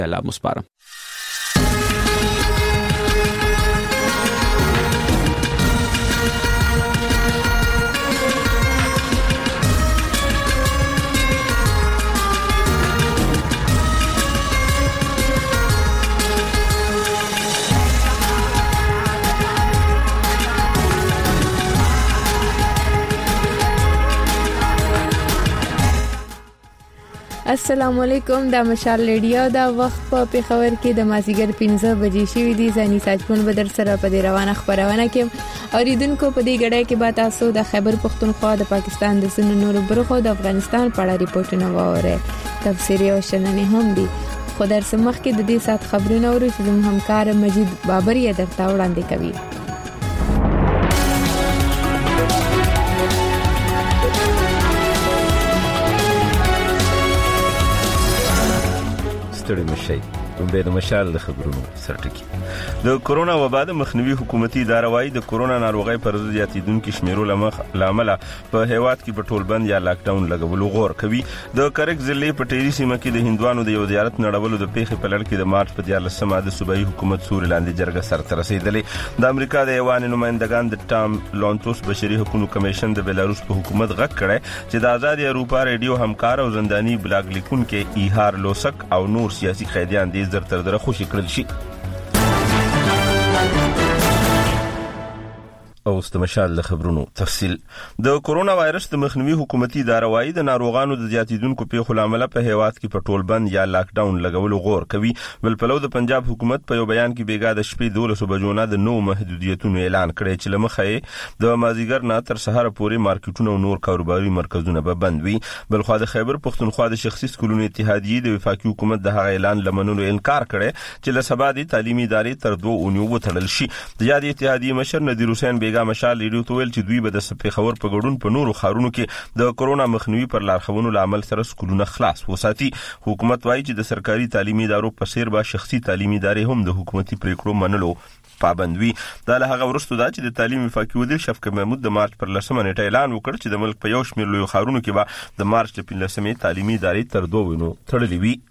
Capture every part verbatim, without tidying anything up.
الله مسپارم. السلام علیکم، دا مشال ریډیو دا وخت په پیښور کې د مازیګر پنځه بجې شوې دي. ځاني ساجپون بدر سره په دې روانه خبرونه کې اوریدونکو په دې غړې کې به تاسو د خیبر پختونخوا د پاکستان د سن نور برخو د افغانستان په اړه ریپورتونه واورئ. تفسیری او شننې هم دي. خو در سمخ کې د دې سات خبرونه اورو چې زموږ همکار مجید بابر یې درته وړاندې کوي. ستړي مشي به د مشال د خبرونو سرټکی. د کورونا وبا د مخنیوي حکومتي اداره وايي د کورونا ناروغي پر ضد زیاتیدونکو شمیرو لامل په هیواد کې په ټول بند یا لاک ډاون لګولو غور کوي. د کرک ضلع په ټيري سیمه کې د هندوانو د یو زیارت نړولو د پیښې په لړ کې د مارچ په دیارلسمه د صوبایي حکومت سوري لاندې جرګه سره رسیدلې. د امریکا د ایوان نمائندگان د ټام لونتوس بشري حقوقو کمیشن د بیلاروس په حکومت غږ کړي چې د آزاد اروپا ریډیو همکار او زنداني بلاګ لیکونکو ایهار لوسک او نور سیاسي قیدیان د زر تر دره خوشي کړل شي. او استمشال د خبرونو تفصیل. د کورونا وایرس د مخنیوي حکومتي اداره وايي د ناروغانو د زیاتیدونکو پیښو لامل په هیواد کې په ټول بند یا لاک ډاون لګولو غور کوي. بل پلو د پنجاب حکومت په یو بیان کې بیګا د شپې دولس بجو نه د نو محدودیتونو اعلان کړی چې لمخې د مازیګر نه تر سحر پورې مارکیټونه او نور کاروباري مرکزونه به بند وي. بل خو د خیبر پختونخوا د شخصي سکولونو اتحادیې د وفاقي حکومت د هغه اعلان لمنلو انکار کړي چې له سبا د تعلیمي ادارې تر دوه اونیو وتړل شي. د یادې اتحادیې مشر نذیر حسین مشال ریډیو ته ویل چې دوی به د پیښور په ګډون په نورو ښارونو کې د کورونا مخنیوي پر لارښوونو لامل سره سکولونه خلاص وساتي. حکومت وایي چې د سرکاري تعلیمي ادارو په څیر به شخصي تعلیمي ادارې هم د حکومتي پریکړو منلو پابند وي. دا له هغه وروسته دا چې د تعلیم وفاقي وزیر شفقت محمود د مارچ پر لسمه نیټه اعلان وکړ چې د ملک په یو شمېر لویو ښارونو کې به د مارچ په لسمه تعلیمي ادارې تر دوه ونو تړلې وي.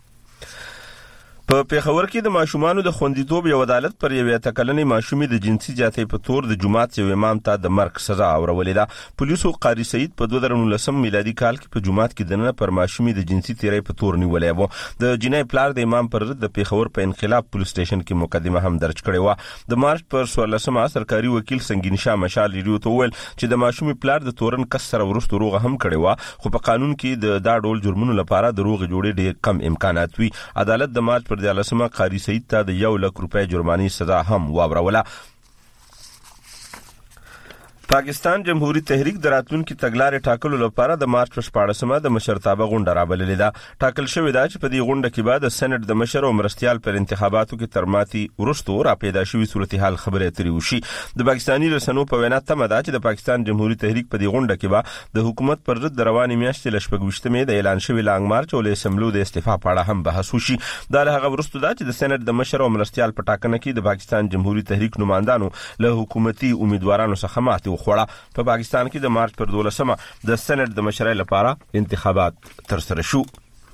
په پیښور کې د ماشومانو د خوندیتوب یو عدالت پر یو تکلنې ماشومې د جنسي جاتې په تور د جمعات یو امام ته د مرګ سزا اورولې ده. پولیسو قاری سعید په دوه زره نولسم میلادي کال کې په جمعات کې دنه پر ماشومې د جنسي تیرې په تور نیولې و. د جنې پلار د امام پر ضد د پیښور په انقلاب پولیس سټیشن کې مقدمه هم درج کړې و. د مارچ پر څوارلسمه سرکاري وکیل سنگین شاه مشال ریډیو ته ویل چې د ماشومې پلار د تورن کس سره ورسته روغه هم کړې و، خو په قانون کې د دا ډول جرمونو لپاره د روغ جوړې ډېر کم امکانات وي. عدالت د مارچ پر دیارلسمه قاری سعید ته د یو لک روپۍ جرماني سزا هم واوروله. پاکستان جمهوریت تحریک د راتلونکي تګلارې ټاکلو لپاره د مارچ په شپاړسمه د مشرتابه غونډه رابللې ده. ټاکل شوې ده چې په دې غونډه کې به د سېنات د مشر او مرستیال پر انتخاباتو کې تر ماتي وروسته را پیدا شوې صورتحال خبرې اترې وشي. د پاکستاني رسنیو په وینا تمه ده چې د پاکستان جمهوریت تحریک په دې غونډه کې به د حکومت پر ضد د روانې میاشتې له شپږویشتمې د اعلان شوي لانګ مارچ او له اسمبلو د استعفا په اړه هم بحث وشي. دا له هغه وروسته ده چې د سېنات د مشر او مرستیال په ټاکنه کې د پاکستان جمهوریت تحریک نمائندانو له حکومتي امیدوارانو څخه ماتې وخوړه. په پاکستان کې د مارچ پر دولسمه د سېنات د مشرۍ لپاره انتخابات ترسره شو.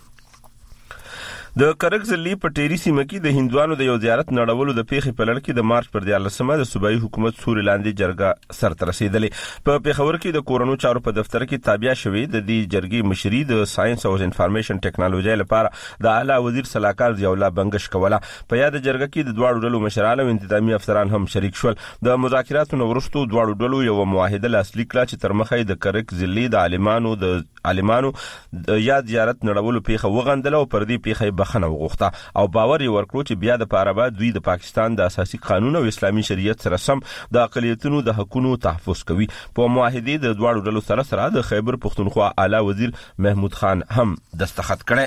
د کرک ضلع په ټيري سیمه کې د هندوانو د یو زیارت نړولو د پیښې په لړ کې د مارچ پر دیارلسمه د صوبایي حکومت سوري لاندې جرګه سرته رسیدلې. په پیښور کې د کورونو چارو په دفتر کې تابع شوې د دې جرګې مشري د ساينس او انفارمیشن ټیکنالوژي لپاره د اعلی وزیر صلاحکار ضیاء الله بنگش کوله. په یاد جرګه کې د دواړو ډلو مشران او انتظامی افسران هم شریک شول. د مذاکراتو وروسته دواړو ډلو یو معاهده لاسلیک کړه چې تر مخه د کرک ضلع د عالمانو د عالمانو د یاد زیارت نړولو پیښه وغندله او پر دې پیښه بخنه وغوښته او باور یې ورکړو چې بیا د پاره بعد دوی د پاکستان د اساسي قانون او اسلامي شریعت سره سم د اقلیتونو د حقوقو تحفظ کوي. په معاهده د دواړو ډلو سره سره د خیبر پختونخوا اعلی وزیر محمود خان هم دستخط کړي.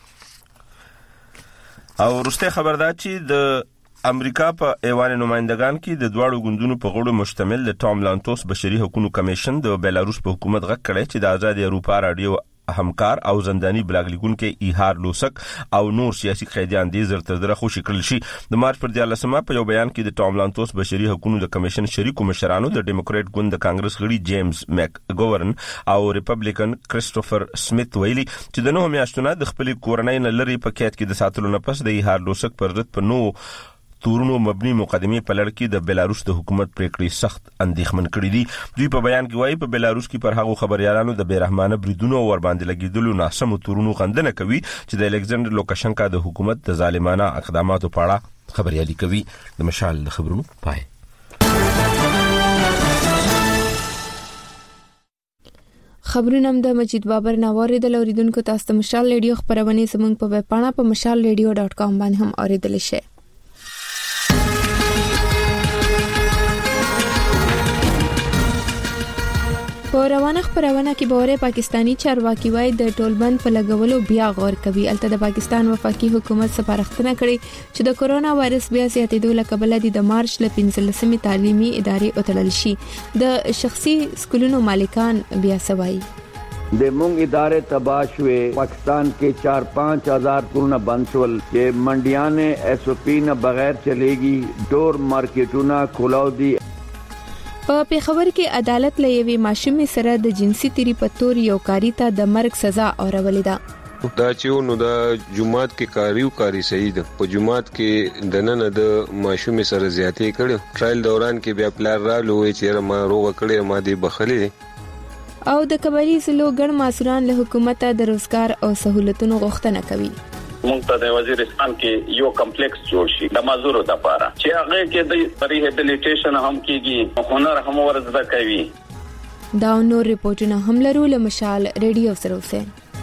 او ورسته خبردار چې د امریکا په ایوان نمائندگان کې د دواړو ګوندونو په غړو مشتمل د ټام لانتوس بشري حقوقو کمیشن د بیلاروس په حکومت غږ کړی چې د آزاد اروپا رادیو همکار او زنداني بلاګ لیکونکو ایهار لوسک او نور سیاسي قیدیان دي زر تر دره خوشی کړل شي. د مارچ پر دیارلسمه په یو بیان کې د ټام لانتوس بشري حقوقو د کمیشن شریکو مشرانو د ډیموکرات ګوند د کانګرس غړي جیمز میک ګورن او ریپبلیکن کریسټوفر سمیت ویلي چې د نوو میاشتونو د خپل کورنۍ نه لري په قید کې د ساتلو نه پس د ایهار لوسک پر ضد په نو تورونو مبني مقدمه په لړ کې د بیلاروس د حکومت پریکړې سخت اندېښمن کړې دي. دوی په بیان کې وایي په بیلاروس کې پر هغه خبريالانو د بیرحمانه بریدونو ور باندې لګیدلو ناسمو تورونو غندنه کوي چې د الکساندر لوکاشنکا د حکومت د ظالمانه اقداماتو په اړه خبريالي کوي. د مشال د خبرونو پای. خبرونه هم د مجید بابر ناوړي د لوریدونکو تاسو ته مشال ریډیو خبرونه زموږ په ویب پاڼه په مشال ریډیو ډاٹ کام باندې هم اوریدل شي. په روانه خبرونه کې بوره پاکستانی چارواکي وای د ټولبند په لګولو بیا غور کوي. البته د پاکستان وفاقي حکومت سپارښتنه کړې چې د کورونا وایرس بیا زیاتېدو لکبل د مارچ ل پنځلسمې تعلیمي ادارې وتړل شي. د شخصي سکولونو مالکان بیا سوای د مونږ ادارې تباہ شوې. پاکستان کې چار پانچ ہزار کورونه بند شول چې منډیانې ایس او پی نه بغیر چلےږي. ډور مارکیټونه کھولاو دي. په پیښور کې عدالت لېوي ماشومې سره د جنسي تیری پتور یو کاری ته د مرګ سزا اورولې ده. دا چې نو د جمعات کې کاریو کاری صحیح ده. په جمعات کې د نن د ماشومې سره زیاتې کړي. ټرایل دوران کې بیا پلان را لوي چې ما روغ کړي ما دې بخلې او د کبري سلو ګڼ مسؤلان له حکومت د روزګار او سہولتونو غوښتنه کوي. مونږ ته د وزیرستان کې یو کمپلیکس جوړ شي د مزدورو لپاره چې هغه کې د ریهابلیټیشن هم کیږي، هنر هم ورزده کوي. دا نور ریپورتونه هم لرو له مشال ریډیو سره اوسه.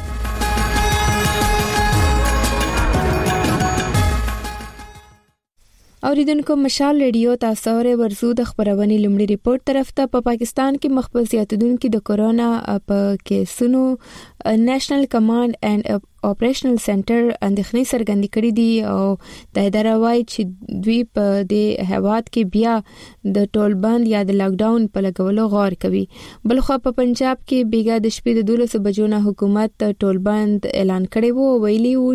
اوریدونکو مشال ریډیو تاسو ور ورزو د خبرونه لمړي ریپورت طرف ته. په پاکستان کې مخبز زیاتیدونکو د کورونا په کیسونو نېشنل کمانډ اینڈ اپریشنل سنټر اندېښنې څرګندې کړې دي او د اداره وايي چې دوی په دې هواد کې بیا د ټولبند یا د لاک ډاون په لګولو غور کوي. بلخو په پنجاب کې بیګا د شپې د دولس بجو نه حکومت ټولبند اعلان کړی وو. ویلي وو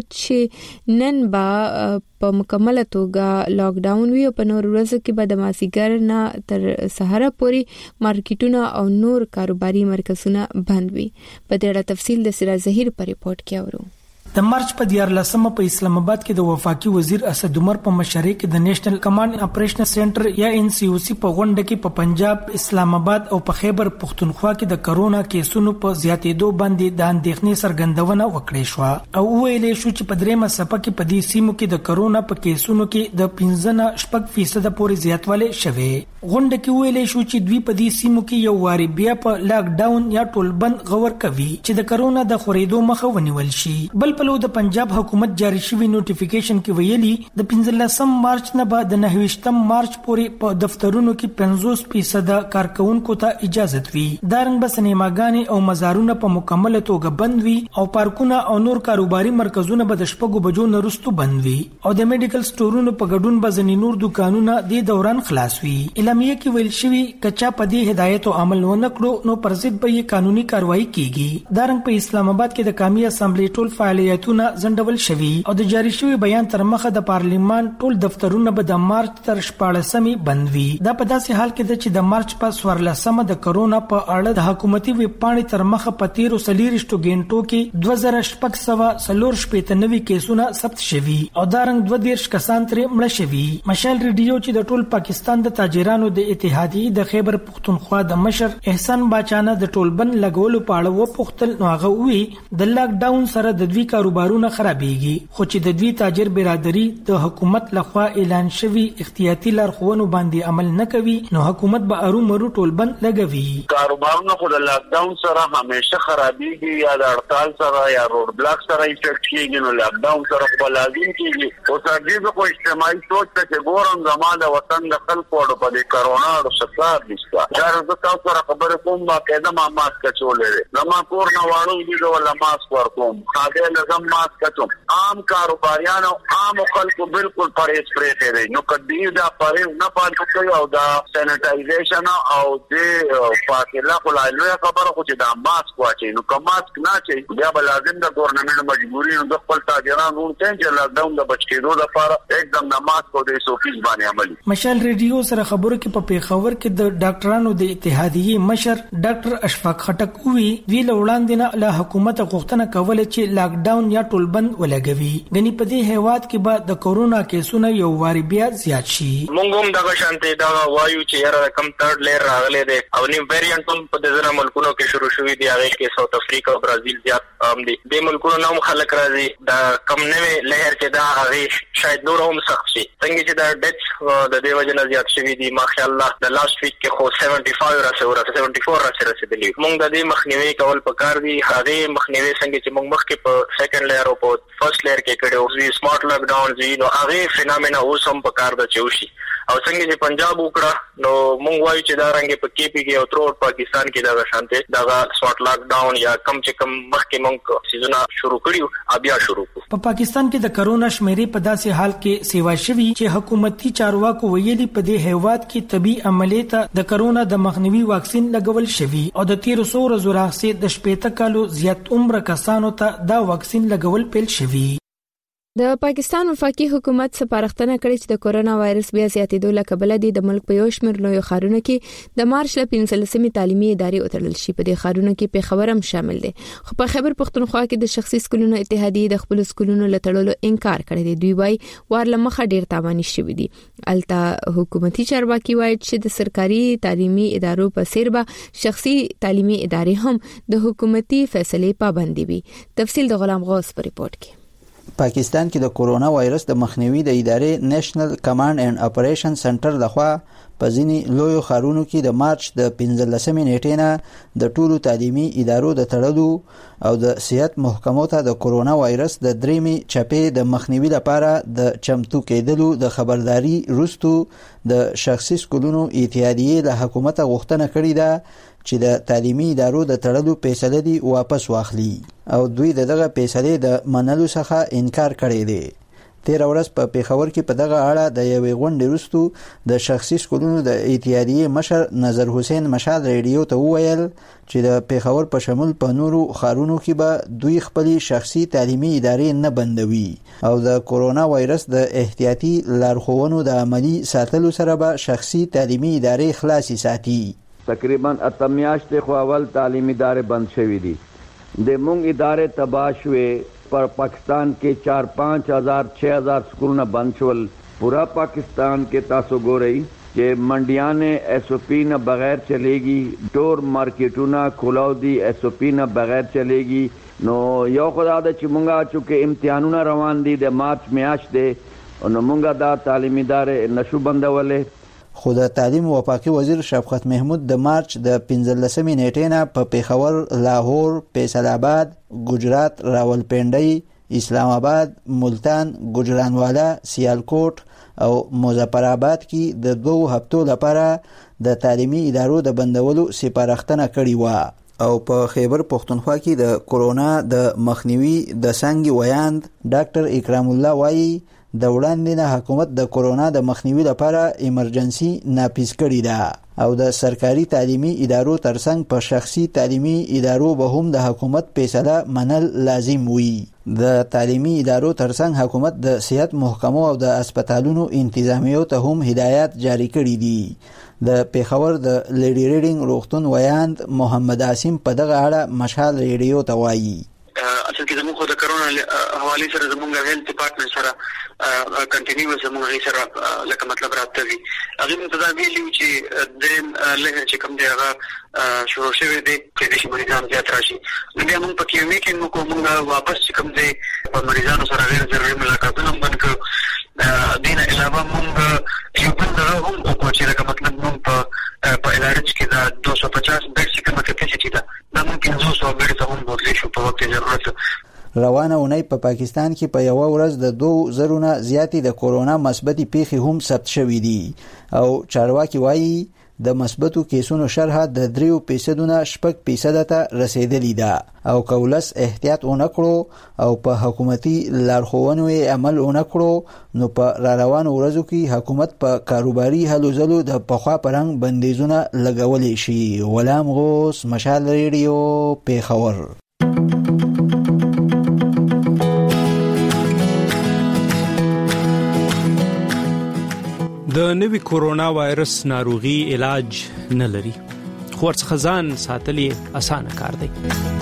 چې نن با په مکمل توګه لاک ډاون وی او په نور ورځو کې به د مازیګر نه تر سهار پورې مارکیټونه او نور کاروباري مرکزونه بند وي. په دې اړه تفصیل د سراج ظهیر په ریپورت کې اورو. د مارچ په دیارلسمه په اسلام آباد کې د وفاقي وزیر اسد عمر په مشرۍ کې د نېشنل کمانډ اپریشنل سنټر یا ان سی او سی په غونډه کې په پنجاب، اسلام آباد او په خیبر پختونخوا کې د کرونا کیسونو په زیاتېدو باندې د اندېښنې څرګندونه وکړې شو او ویلې شو چې په درېمه څپه کې په دې سیمو کې د کرونا په کیسونو کې د پنځه نه شپږ فیصد پورې زیاتوالی شوی. غونډه کې ویلې شو چې دوی په دې سیمو کې یو واری بیا په لاک ډاون یا ټولبند غور کوي چې د کرونا د خورېدو مخه ونیول شي. بل په د پنجاب حکومت جاری شوی نوټیفیکیشن کې ویلي د پنځلسم مارچ نه بعد د نهویشتم مارچ پورې په دفترونو کې پنځوس فیصد کارکونکو ته اجازه وي. دارنګ به سینماګانې او مزارونه په مکمل توګه بند وي او پارکونه او نور کاروباري مرکزونه به د شپږو بجو نه وروسته بند وي او د میډیکل سٹورونو په ګډون به ځینې نور دکانونه د دوران خلاص وي. اعلامیه کې ویل شوی کچا په دې هدایت او عمل ونه کړو نو پر ضد به قانوني کاروایی کیږي. دارنګ په اسلام آباد کې د قومي اسمبلی ټول فعالیتونه زندول شوی او د جاری شوی بیان تر مخه د پارلیمان ټول دفترونه به د مارچ تر شپاړسمې بند وي. دا په داسې حال کې چې د مارچ په څوارلسمه د کرونا په اړه د حکومتي ویب پاڼې تر مخه په تیرو څلېرویشتو غنټو کې دوه زره شپږ سوه څلور شپېته نوي کیسونه ثبت شوي او دارنګ دوه دېرش کسان ترې مړه شوي. مشال ریډیو چې د ټول پاکستان د تاجرانو د اتحادیې د خیبر پختونخوا د مشر احسان باچانه د ټولبند لګولو په اړه وپوښتل نو هغه وی د لاک ډاون سره د دوی کاروبارونه خرابېږي خو چې د دوی تاجر برادری د حکومت لخوا اعلان شوی احتیاطي لارښوونو باندې عمل نه کوي نو حکومت به ارومرو ټولبند لګوي. کاروبارونه خو د لاک ډاون سره همیشه خرابېږي یا د هړتال سره یا روډ بلاک سره افیکټ کېږي نو لاک ډاون سره خو لازم کېږي. او سرجیز خو اجتماعي سوچ ته چې ګورم زما د وطن د خلکو په دې کرونا او سکار نشته. دا زه تاسو سره خبرې کوم باقاعده ما ماسک چولې زما کور نه واړو دي ولا ماسک ورکوم. هغه له لازم ماسک کتو عام کاروباریان او عام خلکو بالکل پرهیز پرې دی نو کدی دا پرهیز نه پاتې کوي او دا سینیټایزیشن او د فاصله خلایلو خبره خو چې دا ماسک واچي نو کوم ماسک نه چي بیا بل لازم د ګورنمنت مجبوري نو د خپل تاجرانو ته چې لاک ډاون د بچ کېدو لپاره एकदम د ماسک او د سوفیز باندې عملي مشال ریډیو سره خبرو کې په پیښور کې د ډاکټرانو د اتحادیې مشر ډاکټر اشفاق خټک وی وی لوړاندې نه له حکومت غوښتنه کوله چې لاک ډاون یا ټولبند ولګوي غني په دې هیواد کې به د کورونا کیسونه یو واری بیا زیات شي مونږ هم دغه شانتي دا وایو چې یاره کم تھرد لیر راغله دي او نیم ویریانټ هم په دغه ملکونو کې شروع شوی دی هغه کې ساوث افریقا او برازیل زیات عام دي د ملکونو نوم خلک راځي دا کم نوې لهر چې دا هغه شاید نور هم سخت شي څنګه چې دا ډچ د دیو جن زیات شوی دی ماشاء الله د لاست ویک کې خو سیونټي فایو را سره سیونټي فور را سره رسیدلی مونږ د دې مخنیوي کول پکار دي هغه مخنیوي څنګه چې مونږ مخکې په سیکنډ لیر او په فرست لیر کې کړو وی سمارټ لاک ډاون زی نو هغه فینامنا اوس هم پکار د چوشي او څنګه چې پنجاب وکړه نو مونږ وایو چې دا رنګ په کې پی کې او تر پاکستان کې دا شانته دا سمارټ لاک ډاون یا کم چې کم مخکې مونږ سيزونه شروع کړیو بیا شروع کړو په پاکستان کې د کرونا شمیرې په داسې حال کې سیوا شوی چې حکومتي چارواکو ویلي په دې هیواد کې طبي عملیات د کرونا د مخنیوي واکسین لګول شوی او د تیر څو ورځې راهیسې د شپږ کالو زیات عمر کسانو ته دا واکسین لګول پیل شوی د پاکستان وفاقي حکومت سپارښتنه کړې چې د کورونا وایرس بیا زیاتېدو له کبله د ملک په یو شمېر لویو ښارونو کې د مارچ له پنځلسمې تعلیمي ادارې وتړل شي په دې ښارونو کې پیښور هم شامل دی خو په خیبر پښتونخوا کې د شخصي سکولونو اتحادیې د خپل سکولونو له تړلو انکار کړی دی دوی وايي وار له مخه ډیر تاواني شوي دي الته حکومتي چارواکي وايي چې د سرکاري تعلیمي ادارو په څیر به شخصي تعلیمي ادارې هم د حکومتي فیصلې پابند وي تفصیل د غلام غوث په ریپورت کې پاکستان کې د کورونا وایرس د مخنیوي د ادارې نېشنل کمانډ اینڈ اپریشن سنټر لخوا په ځینې لویو ښارونو کې د مارچ د پنځلسمې نیټې نه د ټولو تعلیمي ادارو د تړلو او د صحت محکمو ته د کورونا وایرس د درېمې چپې د مخنیوي لپاره د چمتو کېدلو د خبرداري وروسته د شخصي سکولونو اتحادیې له حکومت غوښتنه کړې ده چې د تعلیمي ادارو د تړلو فیصله دی واپس واخلي او دوی دغه فیصله د منلو څخه انکار کړی دی تیر ورځ په پیښور کې په دغه اړه د یوې غونډې وروسته د شخصي سکولونو د اتحادیې مشر نظر حسین مشال ریډیو ته وویل چې د پیښور په شمول په نورو ښارونو کې به دوی خپل شخصي تعلیمي ادارې نه بندوي او د کورونا وایرس د احتیاطي لارښوونو د عملی ساتلو سره به شخصي تعلیمي ادارې خلاصي ساتي تقریبا اته میاشتې خو اول تعلیمي ادارې بند شوې دي د مونږ ادارې تباه شوې پر پاکستان کې چار پانچ ہزار چھ ہزار سکولونه بند شول پورا پاکستان کې تاسو ګورئ چې منډیانې ایس او پی نه بغیر چلےږي ډور مارکیټونه کھولاو دي ایس او پی نه بغیر چلےږي نو یو خدای دا چې مونږه چې امتحانونه روان دي د مارچ میاشت دی نو مونږه دا تعلیمي ادارې نشو بندولې خو د تعلیم وفاقي وزیر شفقت محمود د مارچ د پنځلسمې نیټې نه په پیښور، لاهور، فیصل آباد، ګجرات، راولپنډي، اسلام آباد، ملتان، ګجرانوالا، سیالکوټ او مظفر آباد کې د دوه هفتو لپاره د تعلیمي ادارو د بندولو سپارښتنه کړې و او په خیبر پښتونخوا کې د کورونا د مخنیوي د څنګه ویاند ډاکټر اکرام الله وایي د وړاندې نه حکومت د کورونا د مخنیوي لپاره ایمرجنسي نافذ کړې ده او د سرکاري تعلیمي ادارو ترڅنګ په شخصي تعلیمي ادارو به هم د حکومت فیصله منل لازم وي د تعلیمي ادارو ترڅنګ حکومت د صحت محکمو او د هسپتالونو انتظامیو ته هم هدایات جاری کړي دي د پیښور د لیډي ریډینګ روغتون ویاند محمد عاصم په دغه اړه مشال ریډیو ته وایي اصل کې زموږ د کرونا حواله سره زموږ هیلث ډپارټمنټ سره کنټینیوس زموږ غي سره لکه مطلب راځي هغه متداوی لیو چې د له چې کوم دی هغه شروع شوی دی چې د مریضانو زیات راشي بیا موږ په کې میټینګ نو کومه واپس چې کوم دی په مریضانو سره غیر ضروري ملاقاتونه بند کړو دین علاوه موږ یو بل هم په چې لکه مطلب موږ په په ادارې کې دا دوه سوه پچاس بیډ چې کومه کیپاسټي ده دا ممکن دوه سوه بیډ ته هم بدلی شو په وخت ضرورت روانه اونۍ په پا پاکستان کې په یو ورځ د دوه زرونه زیاتې د کورونا مثبتې پیښې هم ثبت شوې دي او چارواکي وایي د مثبتو کیسونو شرح د دریو فیصدو نه شپږ فیصد ته رسیدلی ده او کولس احتیاط ونکړو او په حکومتي لارښوونو عمل ونکړو نو په را روانو ورځو کې حکومت په کاروباري هلو ځلو د پخوا پرنګ بندیزونه لګولې شي. غلام غوث، مشال ریډیو، پیښور. د نوي کورونا وایرس ناروغي علاج نه لري، خو ورڅخه ځان ساتل یې اسانه کار دی.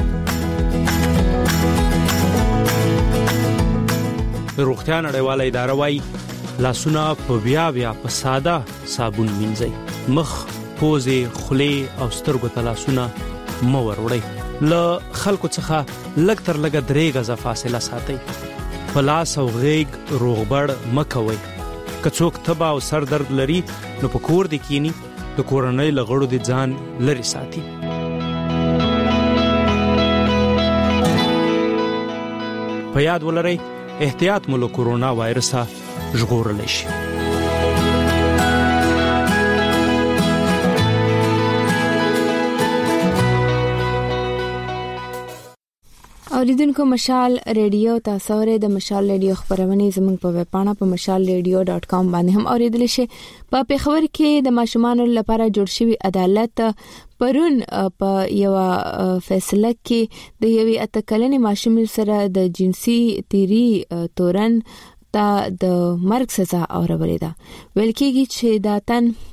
روغتیا نړیواله اداره وايي لاسونه په بیا بیا په ساده صابون مینځئ، مخ، پوزې، خولې او سترګو ته لاسونه مه وروړئ. له خلکو څخه لږ تر لږه درې غزه فاصله ساتئ. په لاس او غېږ روغبړ مه کوئ. که څوک تبه او سر درد لري نو په کور دی کینی، د کورنۍ له غړو د ځان لري ساتي. په یاد ولرئ احتیاط مو له کورونا وایرسه ژغورلی شي. اوریدونکو مشال ریډیو تاسو اورئ د مشال ریډیو خبرونه زموږ په ویب پاڼه په مشال ریډیو ډاٹ کام باندې هم اوریدل شي. په پیښور کې د ماشومانو لپاره جوړ شوی عدالت پرون په یو فیصله کې د یوې اتکلنې ماشوم سره د جنسي تیری تورن ته د مرګ سزا اورولې ده. ویل کېږي چې دا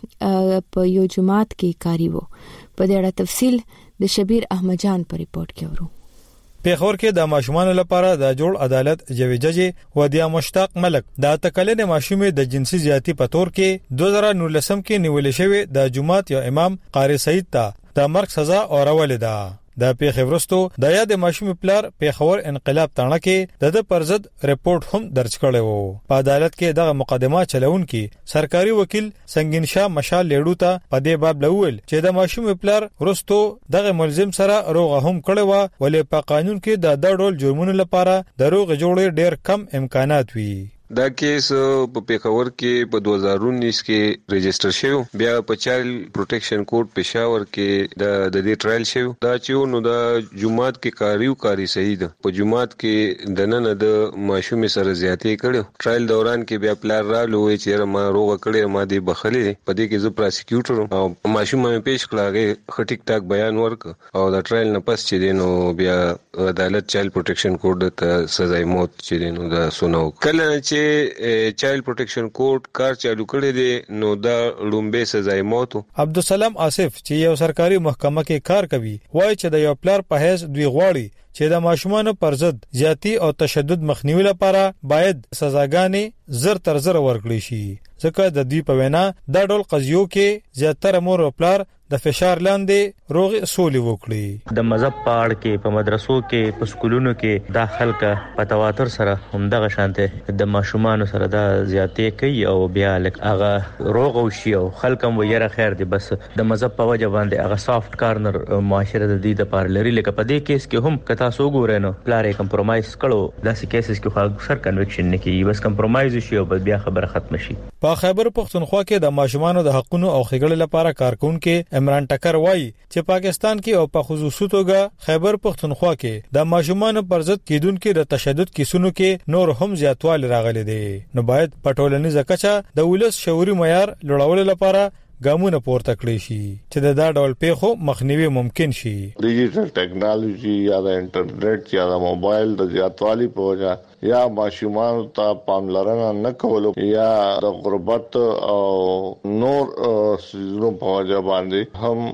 تن په یو جماعت کې کاری وو. په دې اړه تفصیل د شبیر احمد جان په ریپورت کې ورو. پیښور کې د ماشومان لپاره د جوړ عدالت جوی جج ودیا مشتاق ملک د تکلنې ماشومې د جنسي زیاتی په تور کې دوه هزار نولسم کې نیولې شوی د جماعت یو امام قاری سعید ته د مرګ سزا اورولې ده. د پیښې ورستو د یاد ماشومې پلار پیښور انقلاب تاڼه کې د پرزد ریپورت هم درج کړی وو. په عدالت کې دغه مقدمه چلون کې سرکاري وکیل سنگین شاه مشال لیډو ته په دې باب لول چې د ماشومې پلار ورستو دغه ملزم سره روغه هم کړی و، ولې په قانون کې د د ډول جرمونو لپاره د روغه جوړې ډېر کم امکانات وي. دا کیس په پیښور کې په دوه هزار انیس کې ريجستره شو، بیا په چایلډ پروټیکشن کورټ پېښور کې د د دې ټرایل شو. دا چې نو د جمعات کې کاریو کاری صحیح ده، په جمعات کې د نن د ماشوم سره زیاتې کړو. ټرایل دوران کې بیا پلان را لوي چې ما روغه کړې، ما دې بخلې. په دې کې زه پراسیکیوټر او ماشوم مې پیش کړه، خټیک ټاک بیان ورک او د ټرایل نه پس چې دینو بیا عدالت چایلډ پروټیکشن کورټ ته سزا موت چې دینو دا سونو کله چې چایلډ پروټیکشن کورټ کار چالو کړی دی نو دا لومبه سزا موت. عبدالسلام آصف چې یو سرکاري محکمه کې کار کوي وایي چې د یو پلار په هیڅ دوی غواړي چې د ماشومانو پر ضد زیاتی او تشدد مخنیوي لپاره باید سزاګانې زر تر زر ورکړي شي، ځکه د دوی په وینا دا ډول قضیو کې زیاتره مور او پلار د فشار لاندې روغ سولې وکړي. د مذهب په اړه کې په مدرسو کې په سکولونو کې دا خلک په تواتر سره همدغه شانته د ماشومان سره دا زیاتې کوي او بیا لکه هغه روغ او شي او خلک هم ویره خیر دی، بس د مذهب په وجه باندې هغه سافت کارنر معاشره د دې د پار لري. لکه په دې کیس کې هم کتا سو ګورې نو پلار کمپرمایز کړو، داسې کیسز کې خو اکثر کنویکشن نه کیږي، بس کمپرمایز شي او بیا خبره ختم شي. په خیبر پختونخوا کې د ماشومانو د حقونو او ښېګړې لپاره کارکونکو عمران ټکر وایي چې پاکستان کې او په خصوصي توګه خیبر پختونخوا کې د ماشومانو پر ضد کېدونکو د تشدد کیسونو کې نور هم زیاتوالی راغلي دي، نو باید په ټولنیزه کچه د ولس شعوري معیار لوړولو لپاره ګامونه پورته کړی شي چې د دا ډول پیښو مخنیوي ممکن شي. ډیجیټل ټیکنالوژي یا د انټرنیټ یا د موبایل د زیاتوالی په وجه یا ماشومان ته پاملرنه نه کولو یا د غربت او نور سيزونو په وجه باندې هم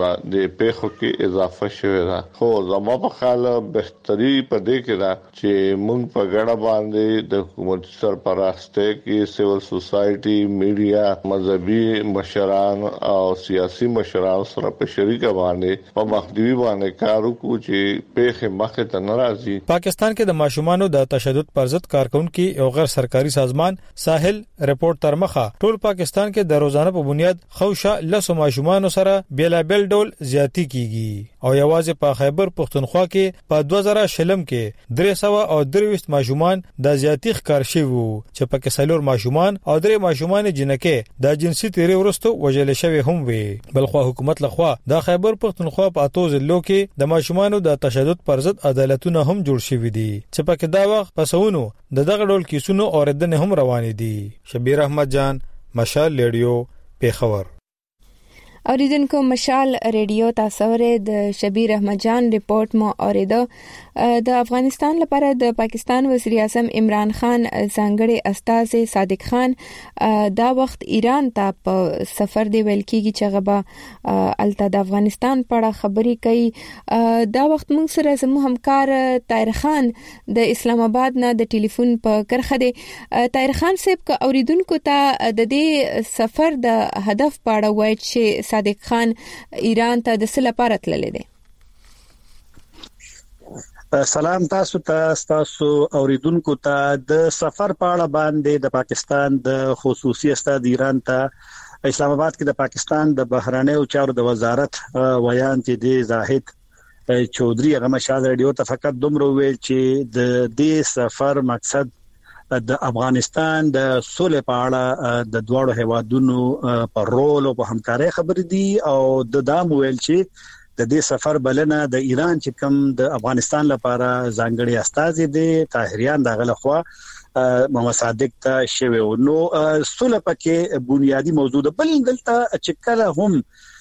د پیښو کې اضافه شوه ده. خو زموږ په خیال بهتري په دې کې ده چې موږ په ګډه باندې د حکومت سرپرسته کې سیول سوسايټي، میډیا، مذهبي مشران او سیاسي مشران سره په شریکه باندې په مخدوی باندې کار وکړو چې پیښه مخه ته ناراضي. پاکستان کې د ماشومانو د تشدد پر ضد کارکونکو یو غیر سرکاري سازمان ساحل ریپورت تر مخه ټول پاکستان کې د روزانه په بنیاد خوشا لسو ماشومان سره بیلابل ډول زیاتی کیږي او یوازې په خیبر پختونخوا کې په دوه زره شلم کې درې سوه او درویشت ماشومان د زیاتی ښکار شوي وو چې پکې څلور ماشومان او درې ماشومان جنکه د جنسي تیری ورستو وژل شوي هم وي. بلخو حکومت لخوا د خیبر پختونخوا په اتو ضلعو کې د ماشومانو د تشدد پر ضد عدالتونه هم جوړ شوي دي چې پکې دا وخت پسونو د دغه ډول کیسونو اوریدنه هم روان دي. شبیر احمد جان، مشال ریډیو، پیښور. اوریدونکو مشال ریډیو تاسو د شبیر احمد جان ریپورت مو اوریدو. د افغانستان لپاره د پاکستان وزیر اعظم عمران خان ځانګړي استازي صادق خان دا وخت ایران ته په سفر دی ویل کیږي چې غبا الته د افغانستان په اړه خبري کوي. دا وخت موږ سره زموږ همکار طاهر خان د اسلام آباد نه د ټلیفون په کرخه دی. طاهر خان صاحب که اوریدونکو ته د دې سفر د هدف په اړه وایي چې صادق خان ایران ته د څه لپاره تللی دی؟ سلام تاسو ته، تاسو اوریدونکو ته. د سفر په اړه باندې د پاکستان د خصوصي استاد ایران ته اسلام آباد کې د پاکستان د بهرنیو چارو د وزارت ویان چې د زاهد چودري هغه مشال ریډیو ته فقط دومره ویل چې د دې سفر مقصد د افغانستان د سولې په اړه د دوړو هیوادونو پر رول او په همکارۍ خبرې دي او د دام ویل چې د دې سفر بلنه د ایران چې کوم د افغانستان لپاره ځانګړي استازي دي طاهریان دغه لخوا محمد صادق ته شوی نو سولې پکې بنیادی موضوع ده. بل دلته چې کله هم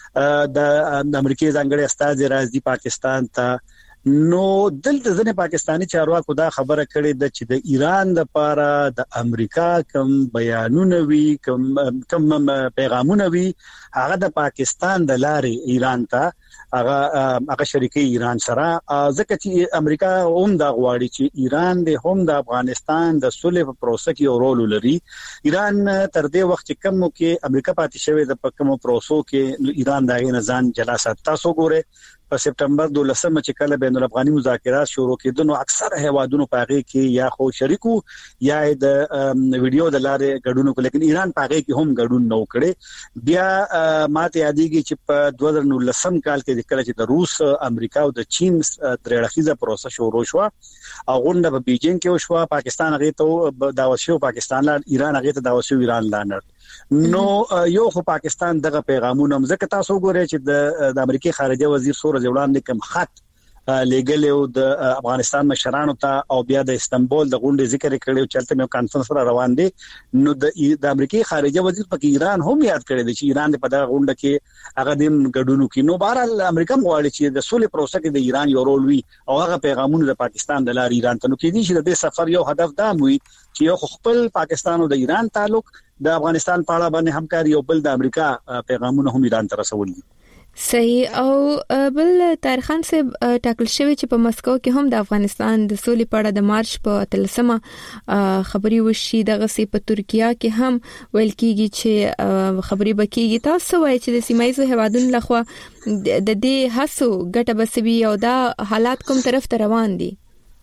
د امریکای ځانګړي استازي راځي پاکستان ته نو دلته ځنه پاکستانی چارواکو دا خبره کړې ده چې د ایران لپاره د امریکا کوم بیانونه وی کوم کوم پیغامونه وی هغه د پاکستان د لارې ایران ته هغه هغه شریکي ایران سره ځکه چې امریکا هم دا غواړي چې ایران د هم د افغانستان د صلح په پروسه کې یو رول لري. ایران تر دې وخت کم کې امریکا پاتې شوی د پکمو پروسو کې ایران دغه نزان جلسات تاسو ګوره په سپټمبر دولسمه چې کله بین الافغاني مذاکرات شروع کېدل نو اکثر هیوادونو پاغي کې یا خو شریکو یا د ویډیو د لارې غډونو کو لیکن ایران پاغي کې هم غډون نو کړي. بیا ماته یادېږي چې په دوه زره نولسم کال کې کله چې د روس امریکا او د چین درېړخیزه پروسه شروع شو او غونډه په بیجینګ کې وشو، پاکستان هغه ته دعوت شو، پاکستان لا ایران هغه ته دعوت شو، ایران لاندر نو یو خو پاکستان دغه پیغامونه مزه تاسو ګورئ چې د امریکای خارجه وزیر سور وړاندې کوم خط لګل او د افغانستان مشرانو ته او بیا د استنبول د غونډې ذکر کړي او چلته مې کانفرنس را روان دي نو د امریکای خارجه وزیر په ایران هم یاد کړی دی چې ایران په دغه غونډه کې هغه د غډونو کې نو بهر امریکا غواړي چې د سولې پروسه کې د ایران یو رول وي او هغه پیغامونه د پاکستان د لارې ایران ته نو کې دي چې د سفر یو هدف دا وي چې یو خپل پاکستان او د ایران تعلق د افغانستان په اړه باندې همکاري او بل د امریکا پیغامونه هم ایران ته رسول دي. صحیح. او بل طاهر خان صاحب ټاکل شوی چې په مسکو کې هم د افغانستان د سولې په اړه د مارچ په اتلسمه خبري وشي. دغه سي په ترکیه کې هم ویل کیږي چې خبري بکیږي. تاسو وایي چې د سیمایي هیوادونو لخوا د دې هڅو ګټه بسوي او دا حالات کوم طرف ته روان دي؟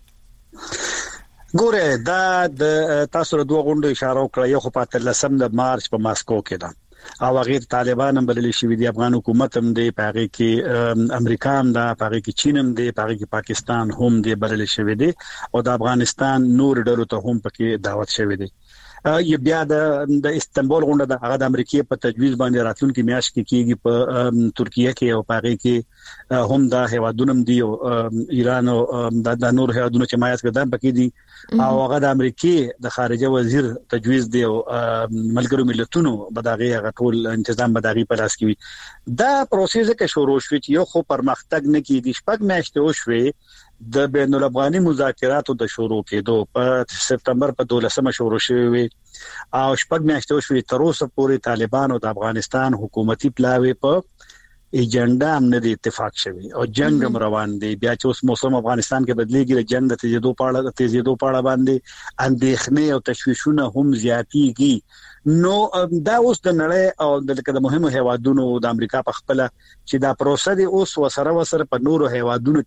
ګوره دا د تاسو د دوه غونډو اشاره وکړه، یو خو په اتلسم د مارچ په ماسکو کې ده او غیر طالبان هم بللی شوی دی، افغان حکومت هم دی، پاره کې امریکا هم ده، پاره کې چین هم دی، پاره کې پاکستان هم دی بللی شوی دی او د افغانستان نور ډلو ته هم پکې دعوت شوی دی. یا بیا د استنبول غونډه د هغه د امریکای په تجویز باندې راتلونکي میاشت کې کیږي په ترکیه کې او پاره کې هم د هیوادونو دی او ایران او د نور هیوادونو چې مایات کړه پکې دي او هغه د امریکای د خارجه وزیر تجویز دی او ملګرو ملتونو بداغي هغه ټول تنظیم بداغي په لاس کې وي. دا پروسه کې شروع شوه چې یو خو پرمختګ نه کیږي، شپږ میاشتې وشوي د بین الافغاني مذاکراتو د شروع کېدو په سپتمبر په دولسمه شروع شوی او شپږ میاشتې وشوي تر اوسه پورې طالبان او د افغانستان حکومتي پلاوی په ایجنډا هم نه اتفاق شوی او جنگ هم روان دی. بیا چې اوس موسم افغانستان کې بدلیږي، د جنگ د تیزیدو په اړه د تیزیدو په اړه باندې اندېښنې او تشویشونه هم زیاتېږي. نو دا اوس د نړۍ او د مهمو هیوادونو د امریکا په خپل چې دا پروسه دی اوس وسره وسره په نورو هیوادونو کې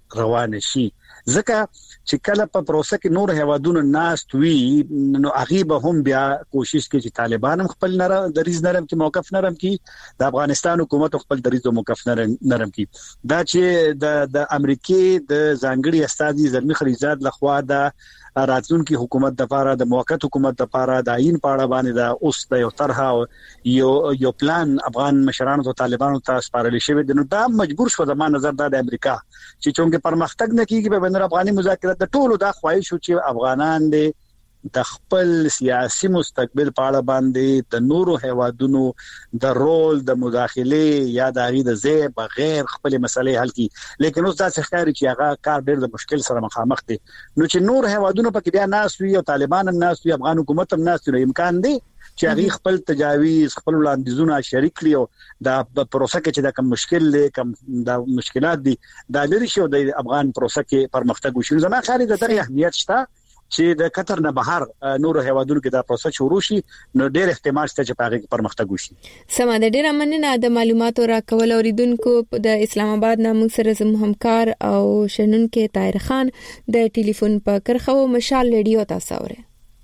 روان شي. ځکه چې کله په پروسه کې نور هوادونو ناس توي نو هغه به هم بیا کوشش کوي چې طالبان هم خپل نره دریز نرم کې موقف نرم کې د افغانستان حکومت خپل دریز او موقف نرم کې. دا چې د د امریکای د ځانګړي استاذي زلمی خلیزاد لخوا د راتلونکي حکومت د لپاره د موقت حکومت د لپاره د عین پاړه باندې د اوس د یو طرح یو یو پلان افغان مشرانو ته طالبانو ته سپارل شوی دی. نو دا مجبور شو د ما نظر دا د امریکا چې چونګه پرمختګ نه کیږي په بین افغاني مذاکرات د ټولو دا خواهش چې افغانان دي د خپل سیاسي مستقبل په اړه باندې د نورو هوادونو د رول د مداخله یا د غي د زی بغیر خپل مسلې حل کی. لیکن اوس دا ښکاري چې هغه کار ډېر د مشکل سره مخامخ دي. نو چې نور هوادونو په کې بیا ناس وي او طالبان هم ناس وي افغان حکومت هم ناس وي امکان دی چې هغه خپل تجاویز خپل وړاندیزونه شریک کړي دا پروسه کې چې دا کوم مشکل دي کوم دا مشکلات دي دا لري شو د افغان پروسه کې پرمختګ وشي. زما خاري د درې اهمیت شته چې د قطر نه بهر نور هوادونو کې دا پروسه شروع شي نو ډېر احتمال شته چې په هغه کې پرمختګ وشي. سم د ډېر مننه د معلوماتو راکول اوریدونکو د اسلام آباد نامو سره زموږ همکار او شنونکو طاهر خان د ټلیفون په کرخو مشال ریډیو تاسو اوره.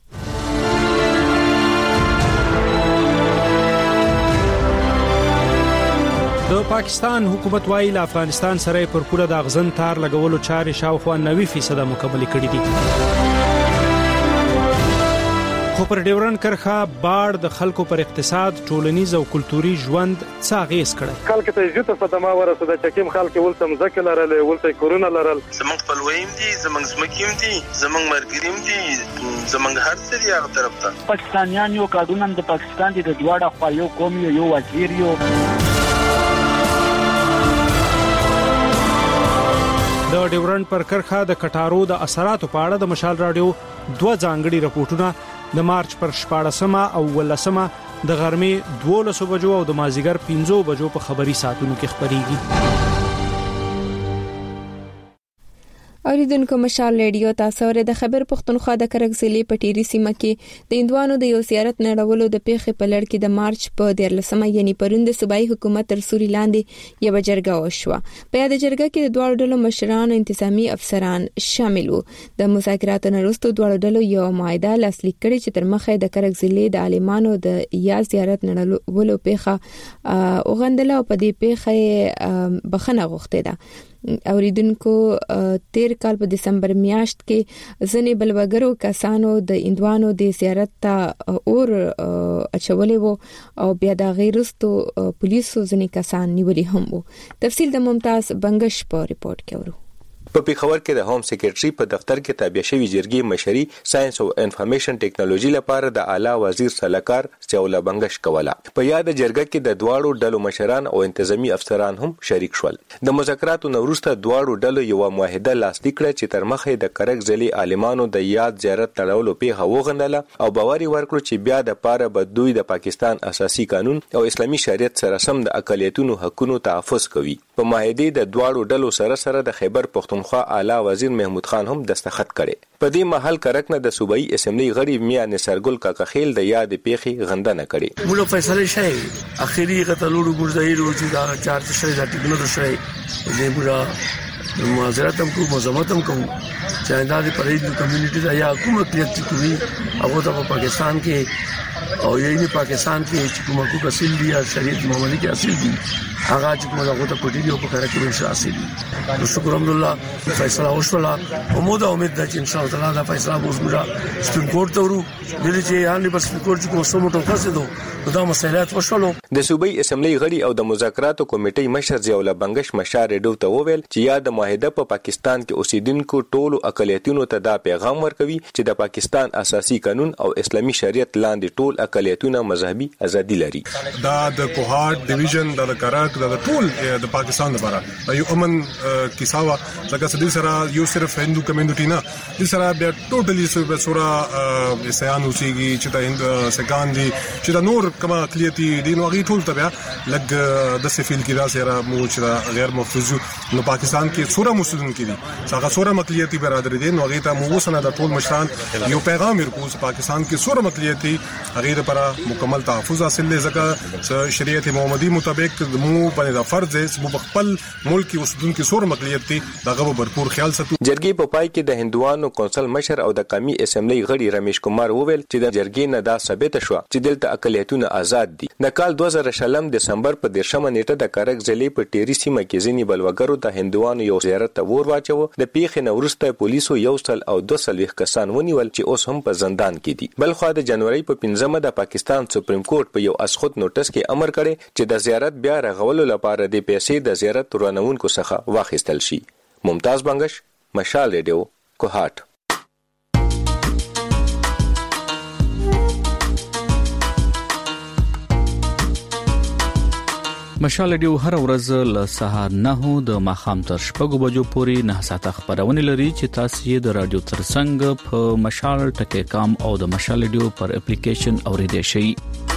د پاکستان حکومت وايي له افغانستان سره پر پوره د اغزن تار لګولو چارې شاوخوا نوي فیصد مکمل کړي دي. خو پر ډیورن کرخه باړ د خلکو پر اقتصاد ټولنیز او کلتوري ژوند څاغېس کړي. خلک ته عزت صدمه ورسېده چې کوم خلک ولته مزکه لرل ولته کورونا لرل زمنګ خپلویم دي زمنګ زمکیم دي زمنګ مرګریم دي زمنګ هر څه دی هغه طرف ته. پاکستانیان یو قانون د پاکستان د دواړه خوا یو قوم یو وزیر یو. د ډیورن پر کرخه د کټارو د اثراتو په اړه د مشال رادیو دوه ځانګړي راپورټونه د مارچ پر شپاړسمه او ولسمه د غرمې دولسو بجو او د مازیګر پنځو بجو په خبري ساعتونو کې خبريږي. اوریدونکو مشال ریډیو تاسو ور د خبر پښتونخوا د کرک ضلع پټيري سیمه کې د اندوانو د یو زیارت نړولو د پیښې په لړ کې د مارچ په دیارلسمه یعنی پروند صوبایي حکومت تر سوري لاندې یو جرګه وشوه. په یاد جرګه کې د دوه ډلو مشران او انتظامی افسران شامل وو. د مذاکراتو وروسته دوه ډلو یو معاهده لاسلیک کړې چې تر مخه د کرک ضلع د عالمانو د یا زیارت نړولو پیښه اوغندله او په دې پیښه بخنه غوښته ده. اوریدونکو تیر کال په دسمبر میاشت کې ځنې بلوګرو کسانو د اندوانو د زیارت ته اور اچولې وو او بیا د غیرستو پولیسو ځنې کسان نیولې هم وو. تفصیل د ممتاز بنگش په ریپورت کې ورو. په پیښور کې د هوم سیکریټري په دفتر کې تابع شوی جرګې مشري ساينس او انفارمیشن ټیکنالوژي لپاره د اعلی وزیر سلاکار سیولا بنگش کوله. په یاد جرګه کې د دواړو ډلو مشران او انتظامی افسران هم شریک شول. د مذاکراتو نوروسته دواړو ډلو یو معاهده لاسلیک کړه چې تر مخه د کرک ضلع عالمانو د یاد زیارت تړولو پیښه وغندله او باور ورکړو چې بیا د پاره به دوی د پاکستان اساسي قانون او اسلامي شریعت سره سم د اقلیتونو حقوقو تحفظ کوي. په معاهده د دواړو ډلو سره سره د خیبر پختونخوا اعلی وزیر محمود خان هم دستخط کړي. په دې محل کرک نه د صوبایي اسمبلی غړي میا نثرګل کاکخیل د یاد پیښې غندنه کړي. موږ فیصله شي اخیری غتلورو ګرځایرو چې دا چار څه د ټیکنالوژي شي دې موږ معذرت هم کوو مزمت هم کوو چې دا د پرېد کمیونټي دا یا کومه کلیت کوي هغه د پاکستان کې او یې پاکستان کې چې کومه کو اصل دي یا شریعت معاملې کې اصل دي هغه چې موږ هغه ته کوټي او په کار کې وشو اصل دي. شکر الحمدلله فیصله وشوله. امید امید ده چې ان شاء الله تعالی دا فیصله وزمره سپریم کورټ ته ورو دي چې هاني پر سپریم کورټ کو سمو ټو فسدو دا مسایلات وشولو. د صوبایي اسمبلی غړي او د مذاکراتو کمیټې مشر ضیاء الله بنگش مشار ریډیو ته وویل چې یا د معاهده په پاکستان کې اوسیدونکو ټولو اقلیتونو ته دا پیغام ورکوي چې د پاکستان اساسي قانون او اسلامي شریعت لاندې ټول اقلیتونه مذهبي ازادي لري. دا د کوهات ډیویژن د کرک د ټول د پاکستان لپاره یو امن کیساوه ځکه چې د سره یو صرف هندو کمیونټي نه د سره بیا ټوټلی سورا سیان اوسېږي چې د هند سکان دي چې د نور کما اقلیتي دي نو غي ټول تبع لګ د سفیل کې دا سره مو چې غیر محفوظ نو پاکستان کې سورا مسلمان کې دي څنګه سورا اقلیتي برادر دي نو غي ته مو وسنه د ټول مشران یو پیغام ورکو چې پاکستان کې سورا اقلیتي غیر لپاره مکمل تحفظ حاصل لږه شریعت محمدي مطابق مو زموږ باندې د فرض دی زموږ خپل ملک اوسیدونکو سور مقلیت دي دغه برپور خیال ساتو. جرګې په پای کې د هندوانو کونسل مشر او د قومي اسمبلی غړي رمیش کمار وویل چې د جرګې نه دا ثابت شو چې دلته اقلیتونه آزاد دي. د کال دوه زره شلم دسمبر په دیرشمه نیټه د کارک ضلع په ټيري سیمه کې ځینې بلوګرو د هندوانو یو زیارت ته ور واچو. د پیښې نه وروسته پولیسو یو سل او دوه سل کسان ونیول چې اوس هم په زندان کې دي. بل خو د جنوري په پنځمه د پاکستان سپریم کورټ په یو اسخط نوټس کې امر کړی چې د زیارت بیا رغولو لپاره د پیسې د زیارت رانونکو څخه واخیستل شي. ممتاز بنگش، مشال ریډیو، کوهات. مشال ډیو هر ورځ له سهار نه د ماخام تر شپږو بجو پورې نه ساعته خبرونه لري چې تاسو یې د رادیو ترڅنګ په مشال ټکی کام او د مشال ډیو پر اپلیکیشن اوریدئ شئ.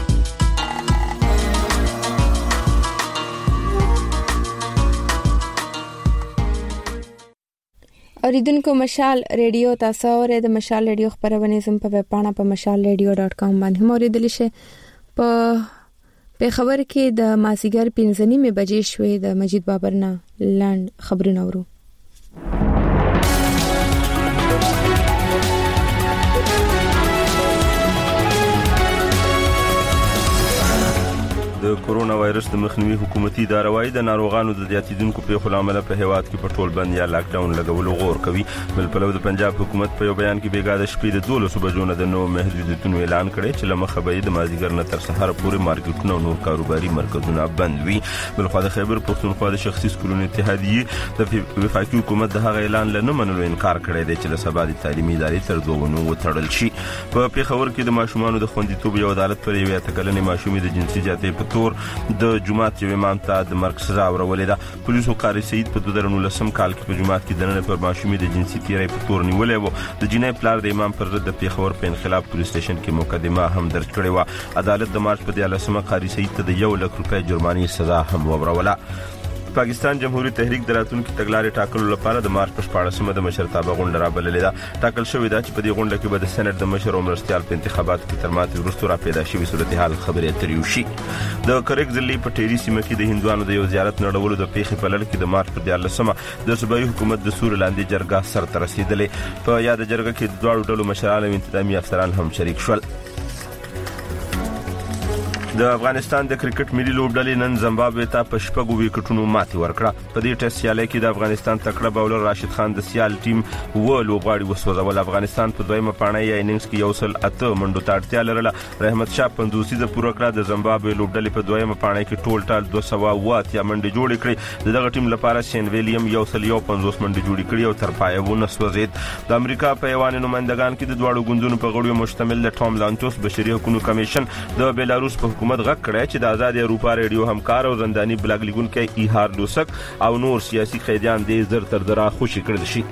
اوریدونکو مشال ریډیو تاسو اورئ. د مشال ریډیو خبرونه زم په ویب پاڼه په مشال ریډیو ډاټ کام باندې هم اوریدل شئ. په په خبر کې د مازیګر پنځه نیمه بجې شوې. د مجید بابر نه لاند خبرونه اورو. د کورونا وایرس د مخنیوي حکومتي اداره وايي د ناروغانو د زیاتیدونکو پیښو لامل په هیواد کې په ټول بند یا لاک ډاون لګولو غور کوي. بل په د پنجاب حکومت په یو بیان کې بیګا د شپې د دولسو بجو نه د نو محدودیتونو اعلان کړی چې لمخه به د مازیګر نه تر سهار پورې مارکیټونه او نور کاروباري مرکزونه بند وي. بل خو د خیبر پښتونخوا د شخصي سکولونو اتحادیه د وفاقي حکومت د هغه اعلان له نه منلو انکار کړی دی چې له سبا د تعلیمي ادارې تر دوه نو وتړل شي. په پیښور کې د ماشومانو د خوندیتوب یو عدالت پر یوه تکلنې ماشومې د جنسي جاتې په تور د جمعات یو امام ته د مرګ سزا ورولې ده. پولیسو قاری سعید په دوه زره نولسم کال کې په جمعات کې دننه پر ماشومې د جنسي تیری په تور نیولې و. د جنای پلار د امام پر ضد د پیښور په انقلاب پولیس سټیشن کې مقدمه هم درج کړې و. عدالت د مارچ په دیارلسمه قاری سعید ته د یو لک روپۍ جرمانې سزا هم وروله. پاکستان جمهوریت تحریک د راتلونکي تګلارې ټاکلو لپاره د مارچ په شپاړسمه د مشرتابه غونډه رابللې ده. ټاکل شوې ده چې په دې غونډه کې به د سېنات د مشر او مرستیال په انتخاباتو کې تر ماتې وروسته راپیدا شوې صورتحال خبرې اترې وشي. د کرک ضلع په ټيري سیمه کې د هندوانو د یو زیارت نړولو د پیښې په لړ کې د مارچ په دیارلسمه د صوبایي حکومت د سور لاندې جرګه سر ته رسیدلې. په یاد جرګه کې د دواړو ډلو مشران او انتظامی افسران هم شریک شول. د افغانستان د کرکټ ملي لوبډلې نن زمبابوې ته په شپږو وکټونو ماتې ورکړه. په دې ټیسټ سیالۍ کې د افغانستان تکړه باولر راشد خان د سیال ټیم و لوبغاړي وسوځول. افغانستان په دویمه پاڼه یا اننګز کې یو سل اته منډو ته اړتیا لرله. رحمت شاه پندوسی د پوره کړه. د زمبابوې لوبډلې په دویمه پاڼه کې ټول ټال دوه سوه اوه اتیا منډې جوړې کړې. دغه ټیم لپاره سین ویلیم یو سل یو پنځوس منډې جوړې کړې او تر پایه ونه سوځېد. د امریکا په ایوان نمائندګان کې د دواړو ګوندونو په غړیو مشتمل د ټام لانټوس بشري حقوقو کمیشن د بیلاروس په حکومت غږ کړی چې د آزاد اروپا ریډیو همکار او زنداني بلاګ لیکونکي ایهار لوسک او نور سیاسي قیدیان دې زر تر زره خوشي کړل شي.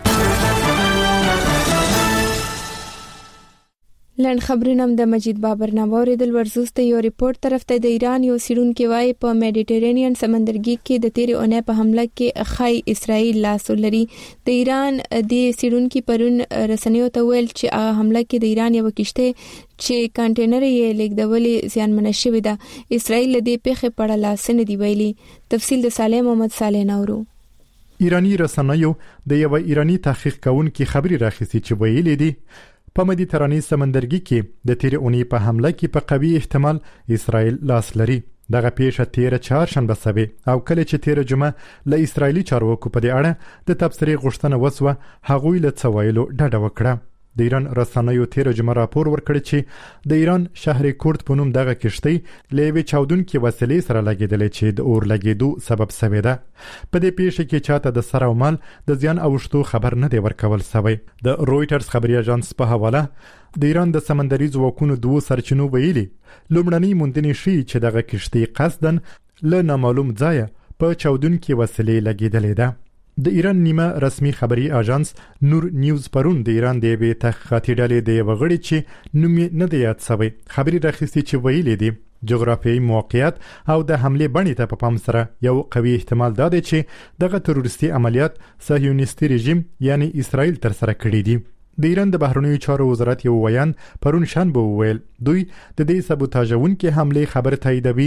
لن خبرونه د مجید بابر نووري د ورزوسته یو ریپورت طرف ته د ایران یو سیرونکو وايي په میډیټرینین سمندرګي کې د تیرې اونۍ په حمله کې خای اسرائیل لاس لري. د ایران د سیرونکو پرون رسنیو ته ویل چې هغه حمله کې د ایران یو کشته چې کانټینر یې لیکدولې زیانمن شوې ده. اسرائیل د دې پیښې په اړه لاس نه دی ویلي. تفصیل د صالح محمد صالح نورو. ایرانی رسنیو د یو ایرانی تحقیق کوونکي خبري راخصي چې ویلي دي په مدیترانې سمندرګي کې د تیرې اونۍ په حمله کې په قوي احتمال اسرائیل لاس لري. دغه پیښه تیر چهارشنبه سوي او کله چې تیر جمعه له اسرایلی چارواکو په دې اړه د تبصرې غوښتنه وسوه هغوی له څوایلو ډډه وکړه. د ایران رسنیو تیر جمعه راپور ورکړ چې د ایران شهر کورد په نوم دغه کشتۍ لوي چاودونکو وسیلې سره لګیدلې چې د اور لګیدو سبب شوی ده. په دې پیښه کې چاته د سر او مال د زیان اوښتو خبر نه دی ورکول شوی. د رويټرز خبري اژانس په حواله د ایران د سمندري ځواکونو دوه سرچینو ویلي لومړنۍ موندنې شي چې دغه کشتۍ قصدن له نامعلوم ځای په چاودونکو وسیلې لګیدلې ده. د ایران نیمه رسمي خبري اژانس نور نیوز پرون د ایران د بي تحقیقاتي ډلې د وغړي چې نوم نه دی یاد شوی خبري راخصي چې ویلي دي جغرافیایي موقعیت او د حمله بڼې ته په پام سره یو قوي احتمال دا دی چې دغه تروریستي عملیات صهیونیستي رژیم یعنی اسرائیل تر سره کړی دي. د ایران د بهرنیو چارو وزارت یو ویان پرون شنبه وویل دوی د دې سبوتاژونکو حمله خبر تاییدوي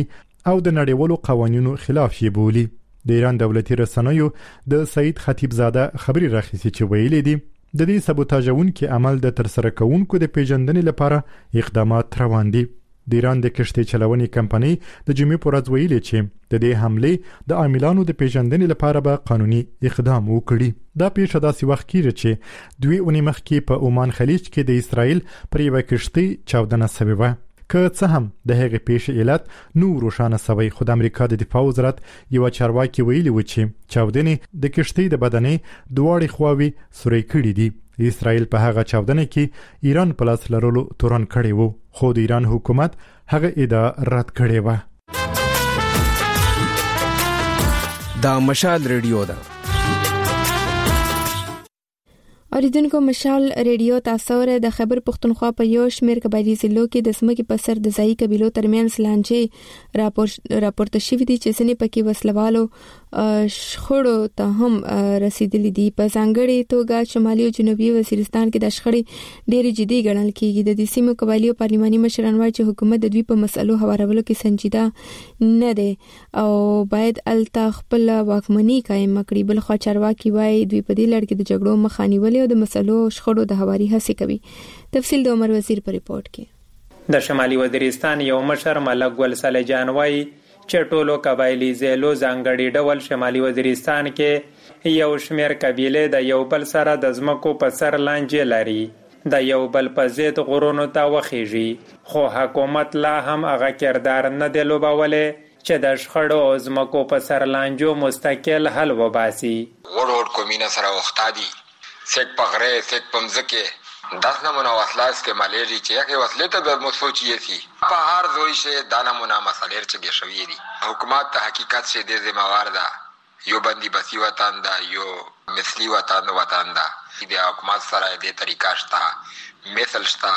او د نړیوالو قوانینو خلاف شي بولی. د ایران دولتي رسنیو د سعید خطیبزاده خبري راخیسي چې ویلي دي د دې سبوتاژونکو عمل د ترسره کوونکو د پیژندنې لپاره اقدامات روان دي. د ایران د کشتۍ چلونې کمپنۍ د جمعې پر ورځ ویلي چې د دې حمله د عاملانو د پیژندنې لپاره به قانوني اقدام وکړي. دا پیښه داسې وخت کېږي چې دوی اونۍ مخکې په عمان خلیج کې د اسرائیل پر یوه کشتۍ چاودنه شوې وه. که څه هم د هغې پیښې علت نو روښانه شوی، خو د امریکا د دفاع وزارت یو چارواکي ویلي و چې چاودنې د کشتۍ د بدنې دواړې خواوې سوري کړي دي. اسرائیل په هغه چاودنه کې ایران په لاس لرلو تورن کړی وو، خو د ایران حکومت هغه ادعا رد کړې وه. دا مشال ریډیو ده. اوریدونکو، مشال ریډیو تاسو ور د خبر پښتونخوا په یو شمېر قبایلی ضلعو کې د سمکې په سر د ځای قبیلو ترمنځ لانجې راپور راپورته شوې دي چې سنې پکې وسلوالو شخړو ته هم رسیدلې دي. په ځانګړي توګه شمالي او جنوبي وزیرستان کې د شخړې ډېرې جدي ګڼل کېږي. د دې سیمو قبایلی پارلماني مشران وايي چې حکومت د دوی په مسلو هوارولو کې سنجیده نه دی او باید الته خپل واکمني قائم کړي. بل خو چارواکي وايي دوی په دې لړ کې د جګړو مخه نیولې او د مسلو شخړو د هواري هڅه کوي. تفصیل د عمر وزیر په ریپورت کې. د شمالي وزیرستان یو مشر ملک ګل صالح جان وايي چې ټولو قبایلی ضلعو ځانګړي ډول شمالي وزیرستان کې یو شمېر قبیلې د یو بل سره د ځمکو په سر لانجې لري، د یو بل په ضد غرونو ته وخیږي، خو حکومت لا هم هغه کردار نه دی لوبولی چې د شخړو او ځمکو په سر لانجو مستقل حل وباسي. غړ غړ کومینه سره وختادي سیک پغره سیک پمزکه داس نمونه وسله استعمالیږي چې یکه وسلې ته د مصفوچي سي په هر ځای شي دا نمونه مسالې چې شوي دي. حکومت ته حقیقت شه د ذمہوار ده، یو بندي بسی وطن ده، یو مثلی وطن وطن ده. د حکومت سره د طریقه شته مثل شته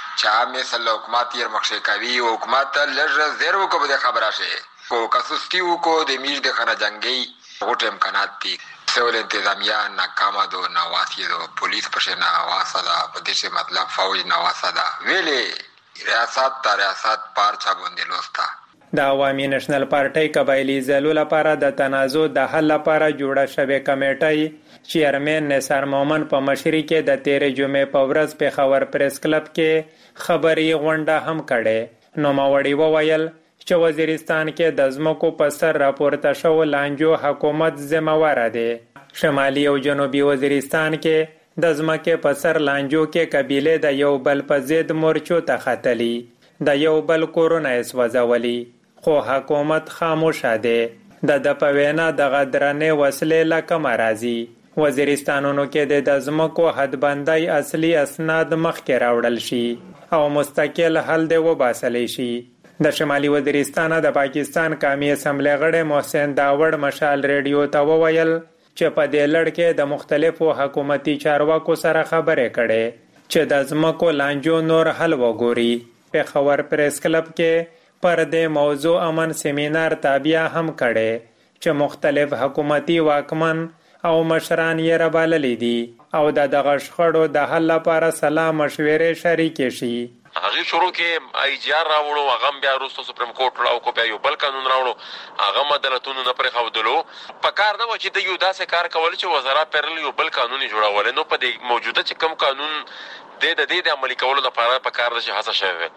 چې مثل حکومت یې مخشه کوي او حکومت لږ زیرو کو به خبره شي کو کسستیو کو د میج د خنا جنگي غوټ امکانات دي. سول انتظامیه ناکامه دو نواسي دو پولیس پشه نواسه ده په دې مطلب فوج نواسه ده ویلې ریاست تا ریاست پارچا باندې لوستا. د عوامي نېشنل پارټي قبایلی ضلعو لپاره د تنازع د حل لپاره جوړه شوې کمیټه چیرمن نثار مومن په مشرۍ کې د تیرې جمعې په ورځ په خبر پریس کلب کې خبري غونډه هم کړې. نو ماوړي وویل چې وزیرستان کې د ځمکو په سر راپورته شو لانجو حکومت ذمہوار دی. شمالي او جنوبي وزیرستان کې د ځمکې په سر لانجو کې قبیلې د یو بل په ضد مورچو ته ختلی، د یو بل کورونه سوځولي، خو حکومت خاموش دی. د د په وینا د غدرنې وسلې لکه مرازي وزیرستانونو کې د ځمکو حدبندۍ اصلي اسناد مخکې راوړل شي او مستقل حل دی وباسلی شي. د شمالي وزیرستان د پاکستان قومي اسمبلی غړی محسن داوړ مشال ریډیو ته وویل چې په دې لړ کې د مختلفو حکومتي چارواکو سره خبرې کړي چې د ځمکو لانجو نور حل وګوري. په خبر پریس کلب کې پر دې موضوع امن سیمینار تابع هم کړي چې مختلف حکومتي واکمن او مشران یې رابللي دي او د دغه شخړو د حل لپاره سلا مشورې شریکې شي. هغه شروع کې ایجار راوړو، هغه بیا وروسته سپریم کورټ راو کو بیا یو بل قانون راوړو، هغه مدلتونو نه پرې خودلو. په کار نه و چې د یو داسې کار کول چې وزارت پرل یو بل قانوني جوړول. نو په دې موجوده چې کوم قانون د د دې د عملي کولو لپاره په کار د هڅه شوی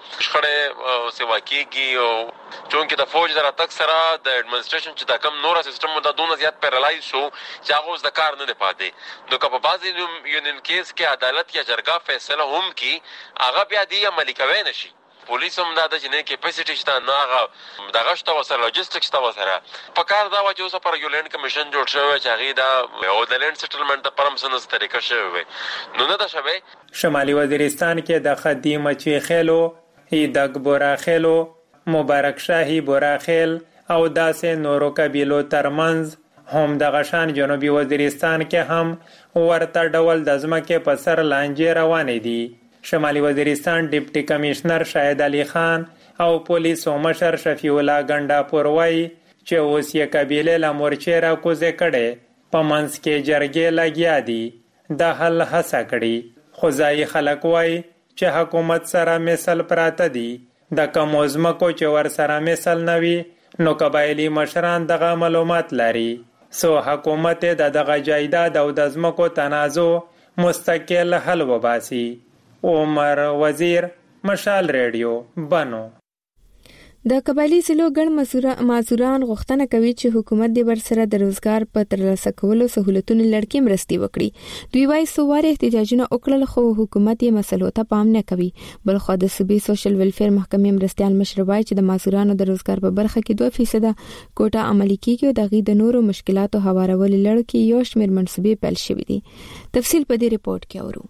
شخړې سیوا کېږي او چونکې د فوج در اتک سره د اډمنسټریشن چې دا کم نور سیستم د دونه زیات پیرالایز شو چې هغه اوس د کار نه دی پاتې. نو که په بعضې یونین کیس کې عدالت یا جرګه فیصله هم کړي هغه بیا دې عملي کوی نه شي. پولیس هم دا د چې نه کیپاسټي شته نه هغه دغه شته ورسره لاجسټک شته ورسره. په کار دا وه چې اوس پر یو لینډ کمیشن جوړ شوی چې هغې دا او د لینډ سیټلمنټ دپاره هم څه نه طریقه شوی وی نو نه ده شوی. شمالي وزیرستان کې د خدي مچي خیلو، هیدک بورا خیلو، مبارک شاهي بورا خیل او داسې نورو قبیلو ترمنځ هم دغه شان جنوبي وزیرستان کې هم ورته ډول د ځمکې په سر لانجې روانې دي. شمالي وزیرستان ډیپټي کمشنر شاهد علي خان او پولیسو مشر شفیع الله ګنډاپور وایي چې اوس یې قبیلې له مورچې راکوزې کړې، په منځ کې جرګې لګیا دي د حل هڅه کړي. خو ځایي خلک وایي چې حکومت سره مثل پراته دي، د کمو ځمکو چې ورسره مثل نه وي نو قبایلی مشران دغه معلومات لري. سو حکومت د دغه جایداد او د ځمکو تنازع مستقل حل وباسي. عمر وزیر، مشال ریډیو، بنو. د قبایلی سلو ګڼ معذوران غوښتنه کوي چې حکومت د برسره د روزګار په ترلاسه کولو سہولتونو لړکې مرستي وکړي. دوی وايي سوار احتجاجونه وکړل خو حکومت یې مسلو ته پام نه کوي. بل خو د صوبې سوشل ویلفیر محکمې مرستيال مشر وايي چې د معذورانو د روزګار په برخه کې دوه فیصد کوټه عملي کیږي او د غي د نورو مشکلاتو هوارول لړکې یو شمېر منصوبې پیل شوې دي. تفصیل په دې ریپورت کې اورو.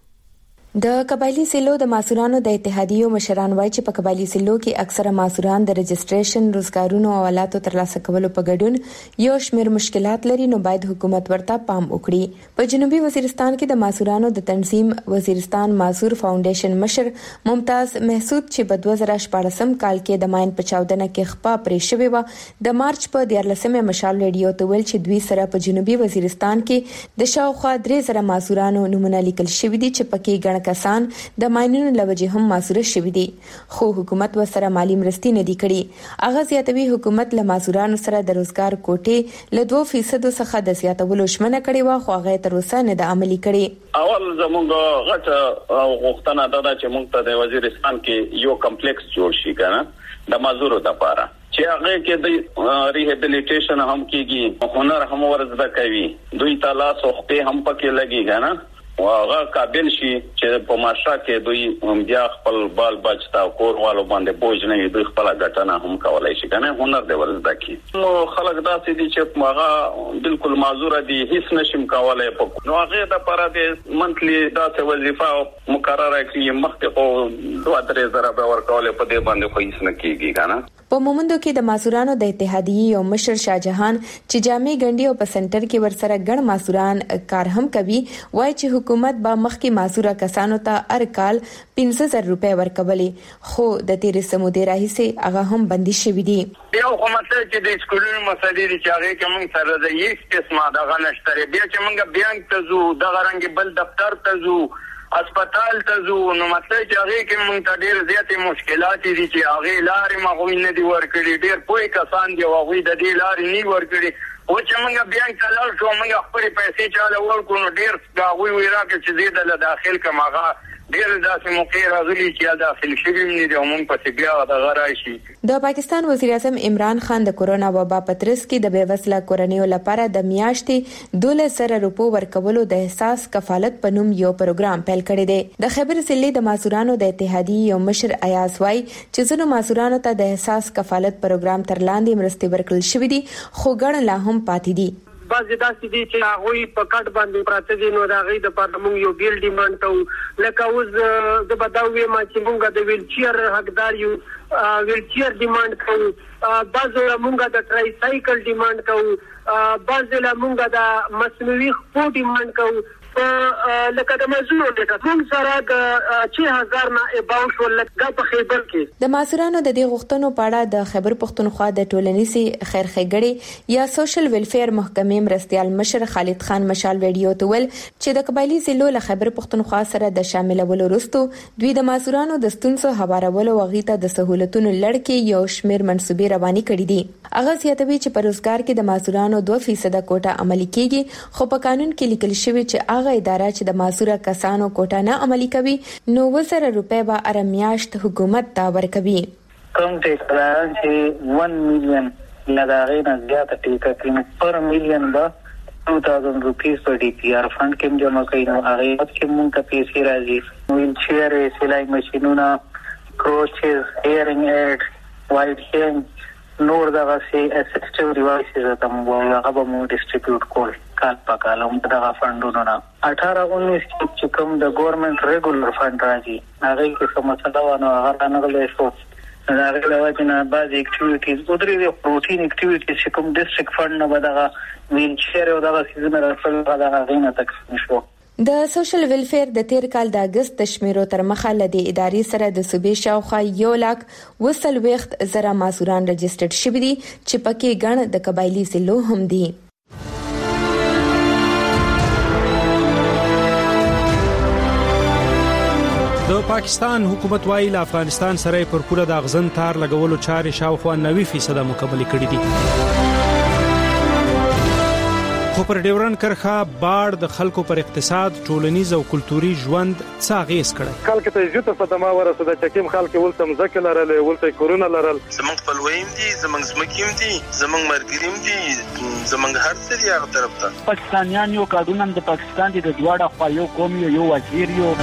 د قبایلی سیلو د معذورانو د اتحادیو مشران وایي چې په قبایلی سیلو کې اکثره معذوران د رجسټریشن، روزګارونو او حالاتو ترلاسه کولو په ګډون یو شمېر مشکلات لري، نو باید حکومت ورته پام وکړي. په جنوبي وزیرستان کې د معذورانو د تنظیم وزیرستان معذور فاونډیشن مشر ممتاز محسود چې په دوه زره شپاړسم کال کې د ماین په چاودنه کې خپه پرې شوی و، د مارچ په دیارلسمه مشال ریډیو ته ویل چې دوی سره په جنوبي وزیرستان کې د شاوخوا درې زره معذورانو نمونه لیکل شوی دي چې پکې ګڼ کسان د ماینونو لوجه هم معذور شوي دي، خو حکومت ورسره مالی مرستې نه دي کړي. هغه زیاتوي حکومت له معذورانو سره د روزګار کوټې له دوه فیصد څخه د زیاتولو ژمنه کړې و، خو هغه تر اوسه نه د عملي کړي. اول زموږ غټه غوښتنه ده چې موږ ته د وزیرستان کې یو کمپلیکس جوړ شي کنه د معذورو لپاره، چې هغه کې د ریهابیلیټیشن هم کیږي، هنر هم ورزده کوي، دوی ته لاس وخته هم پکې لګي کنه، او هغه قابل شي چې په معاشره کې دوی بیا خپل بال بچتا کور والو باندې بوج نه وي، دوی خپل ګټنه هم کولای شي کنه، هنر دی ورزده کی. نو خلک داسې دي چې هغه بالکل معذور دي، هیڅ نشم کولای. په نو هغه د لپاره د منتلی داسې وظیفه مقرره کړي، مخکې او دوه درې زره به ورکول، په دې باندې خو هیڅ نه کیږي کنه. په مومندو کې د معذورانو د اتحادیې یو مشر شاهجهان چې جامع ګنډي او په سنټر کې ورسره ګڼ معذوران کار هم کوي، وایي چې حکومت به مخکې معذوره کسانو ته هر کال پنځه زره روپۍ ورکولې، خو د تیرې سمودې راهیسې هغه هم بندي شوي دي. یو خو مطلب چې د سکولونو مسلې دي چې هغه کې موږ سره د هیڅ قسمه دغه نشته، بیا چې موږ بانک ته ځو، دغه رنګ بل دفتر ته ځو، هسپتال ته ځو، نو مطلب چې هغه کې موږ ته ډېر زیاتې مشکلات دي چې هغه لارې مغوي نه دي ورکړي، ډېر پوه کسان دي هغه د دې لارې نه ورکړي، او چې موږ بانک ته لاړ شو، موږ خپل پیسې چاله ورکړو، نو ډېر دا وی وی راکړي چې دې د داخل کوم هغه ډېر داسې موقع راغلي چې داخل شوي نه دي، موږ پسې بیا دغه راشي. د پاکستان وزیر اعظم عمران خان د کورونا وبا په ترڅ کې د بېوزله کورنیو لپاره د میاشتې دولس زره روپو ورکولو د احساس کفالت په نوم یو پروګرام پیل کړی دی. د خیبر ضلع د معذورانو د اتحادیې یو مشر ایاز وای چې ځینو معذورانو ته د احساس کفالت پروګرام تر لاندې مرستې ورکړل شوې دي، خو ګڼ لا هم پاتې دي. بعضې داسې دي چې هغوی په کټ باندې پراته دي، نو د هغوی دپاره موږ یو بیل ډیمانډ کوو. لکه اوس زه به دا ووایم چې موږ د ویل چیر حقدار یو، ویل چیر ډیمانډ کوو، بعضې له موږ د ټرایسایکل ډیمانډ کوو، بعضې له موږ د مصنوعي خپو ډیمانډ کوو. لکه د معذورو لکه موږ سره د چې هزار نه اباو شو لکه په خیبر کې د معذورانو د دې غوښتنو په اړه د خیبر پښتونخوا د ټولنیزې خیر ښېګړې یا سوشل ویلفیر محکمې مرستيال مشر خالد خان مشال ویډیو ته ول چې د قبایلی ضلعو له خیبر پښتونخوا سره د شاملولو وروسته دوی د معذورانو د ستونزو هوارولو او غیته د سہولتونو لړکې یو شمېر منصوبې روانې کړې دي. هغه زیاتوي چې په روزګار کې د معذورانو دوه فیصد کوټه عملي کیږي، خو په قانون کې لیکل شوی چې هغه اداره چې د معذوره کسانو کوټه نه عملي کوي نو وزره روپے به ارم میاشت حکومت ته ورکوي. کوم ټیکران چې ون میلیون لږه نه زیاته ټیکه کوي پر میلیون به two thousand rupees په ډي پی آر فند کې جمع کوي، نو هغه چې موږ ته پیسې راځي. ویل چیر، سلای ماشینونه، کروچز، هیرینګ ایډ، وایټ هینګ، نور دغه سي اسسټیو ډیوایسز ته موږ هغه به موږ ډیسټریبیوټ کول کال په کال هم دغه فندونه نه اٹھارہ انیس کې چې کوم د ګورنمنت ریګولر فند راځي هغه کې کوم څه دا نه هغه نه غلې شو. هغه له وجه نه بعض اکټیویټیز او درې پروتین اکټیویټیز چې کوم ډیسټریکټ فند نه بدغه ویل چیر او دغه سیزن راځي دغه غینه تک شو. د سوشل ویلفیر د تیر کال د اگست د شمیرو تر مخه لدی ادارې سره د صوبې شاوخوا یو لاک وسل وخت زره معذوران رجسټرډ شوي دي چې پکې ګڼ د قبایلی ضلعو هم دي. د د پاکستان حکومت وايي له افغانستان سره پر پوره د اغزن تار لګولو چارې شاوخوا نوي فیصد مکمل کړي دي. خو پر ډیورن کرخه باړ د خلکو پر اقتصاد، ټولنیز او کلتوري ژوند څاغیس کړي. خلک ته عزت صدمه ورسوده چې کوم خلک ولته مزکه لرل ولته کورونا لرل. زمنګ خپلویم دي، زمنګ زمکیم دي، زمنګ مرګریم دي، زمنګ هر څه دی هغه طرف ته. پاکستانیان یو قانون د پاکستان د دواړه خوا یو قوم یو وزیر یو.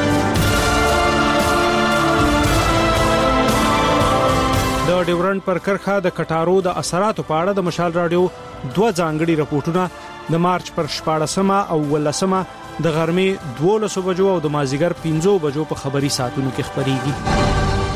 د ډیورن پر کرخه د کټارو د اثراتو په اړه د مشال رادیو دوه ځانګړي راپورټونه د مارچ پر شپاړسمه او ولسمه د غرمې دولسو بجو او د مازیګر پنځو بجو په خبري ساعتونو کې خبريږي.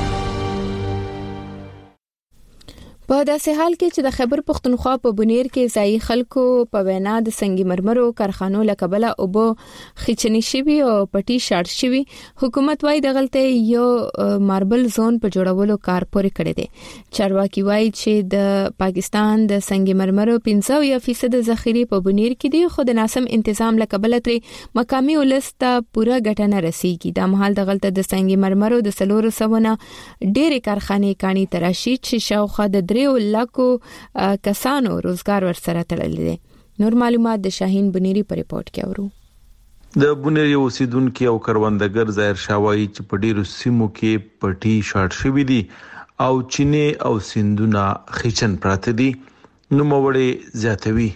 په داسې حال کې چې د خیبر پختونخوا په بنیر کې ځای خلکو په وینا د سنگ مرمرو کارخانو لکبله او بو خچنی شوی او پټي شارټ شوی، حکومت وايي د غلطه یو ماربل زون په جوړولو کار پورې کړی دی. چارواکي وايي چې د پاکستان د سنگ مرمرو پنځه فیصد ذخیره په بنیر کې دي، خو د ناسم تنظیم لکبله تر مقامي ولسته پوره ګټه نه رسیږي. د مهال د غلطه د سنگ مرمرو د سلورو سونه ډېرې کارخانې کانی تراشي چې شاوخوا د دریو لکو کسانو روزګار ورسره تړلی دی. نور معلومات د شاهین بنيري په ریپورت کې اورو. د بنیر یو اوسیدونکو او کروندګر ظاهر شاوای چې په ډیرو سیمو کې پټي شارټ شوی دي او چینه او سندونه خچن پراته دي، نو موړې زیاتوي.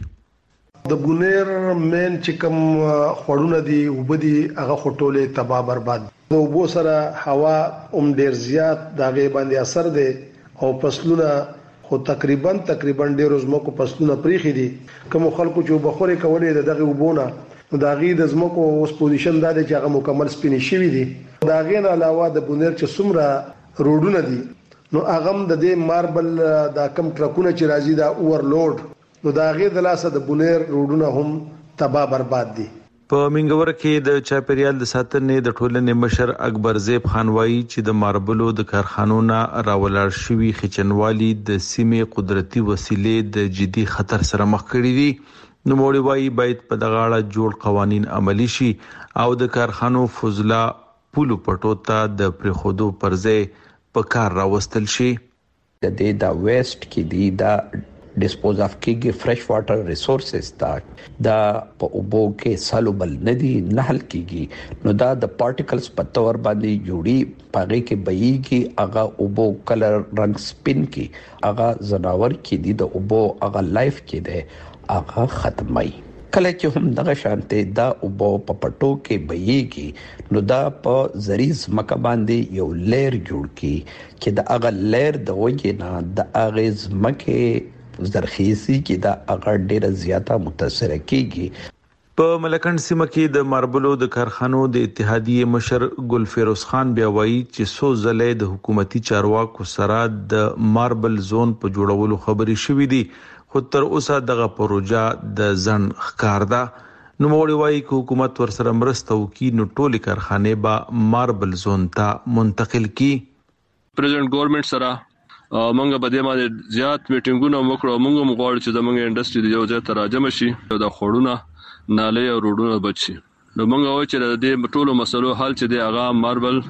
د بنیر مین چې کوم خړونه دي وبدي هغه خټولې تباہ برباد. نو بو سره هوا اوم ډیر زیات دغه باندې اثر دی او فصلونه خو تقریبا تقریبا ډیرو زمکو فصلونه پریخي دي. کوم خلکو چې بخوري کولې دغه وبونه داغي د زمکو اوس پوزیشن دا دی چې هغه مکمل سپینې شوی دي. داغې نه علاوه د بنیر چې څومره روډونه دي نو هغه د دې ماربل د کم ټرکونه چې راځي دا اوورلوډ، نو داغې د لاسه د بنیر روډونه هم تباہ برباد دي. په منګور کې د چاپریال د ساتنې د ټولنې مشر اکبر زیب خان وایي چې د ماربلو د کارخانو نه راولار شوی خچنوالي د سیمې قدرتي وسیلې د جدي خطر سره مخ کړي دي. نو موړي وایي باید په دغه اړه جوړ قوانين عملی شي او د کارخانو فضلا پولو پټو ته د پرخودو پرځې په کار راوستل شي. د دې دا ویسټ کې دی دا ډیسپوز اف کېږي فرش واټر ریسورسز تا دا په اوبو کې سالوبل ندي نه حل کېږي، نو دا د پارټیکلز په تور باندې جوړي پاغه کې بېږي هغه اوبو کلر رنگ سپین کې هغه زناور کې دي د اوبو هغه لایف کې ده هغه ختمي. کله چې هم دغه شانته دا اوبو په پټو کې بېږي نو دا په زریز مکه باندې یو لیر جوړ کی چې دا هغه لیر د وګي نه د اغه زمکه زرخیزي کې دا اغه ډیره زیاته متاثر کیږي. په ملکند سیمه کې د ماربلو د کارخانو د اتحادیې مشر ګل فیروز خان بیا وایي چې سو زلې د حکومتي چارواکو سره د ماربل زون په جوړولو خبري شوې دي، خو تر اوسه دغه پروژه د ځن ښکار ده. نو موړي وایي چې حکومت ورسره مرسته وکړي نو ټولې کارخانې به ماربل زون ته منتقل کړي. پریزیدنت ګورنمنت سره مونږ په دې باندې زیات میټینګونه وکړو. مونږ هم غواړو چې زموږ انډستری د یو ځای ته راجم شي او د خړونه نالې او روډونه بچ شي. نو مونږ وایو چې د دې ټولو مسلو حل چې دی هغه ماربل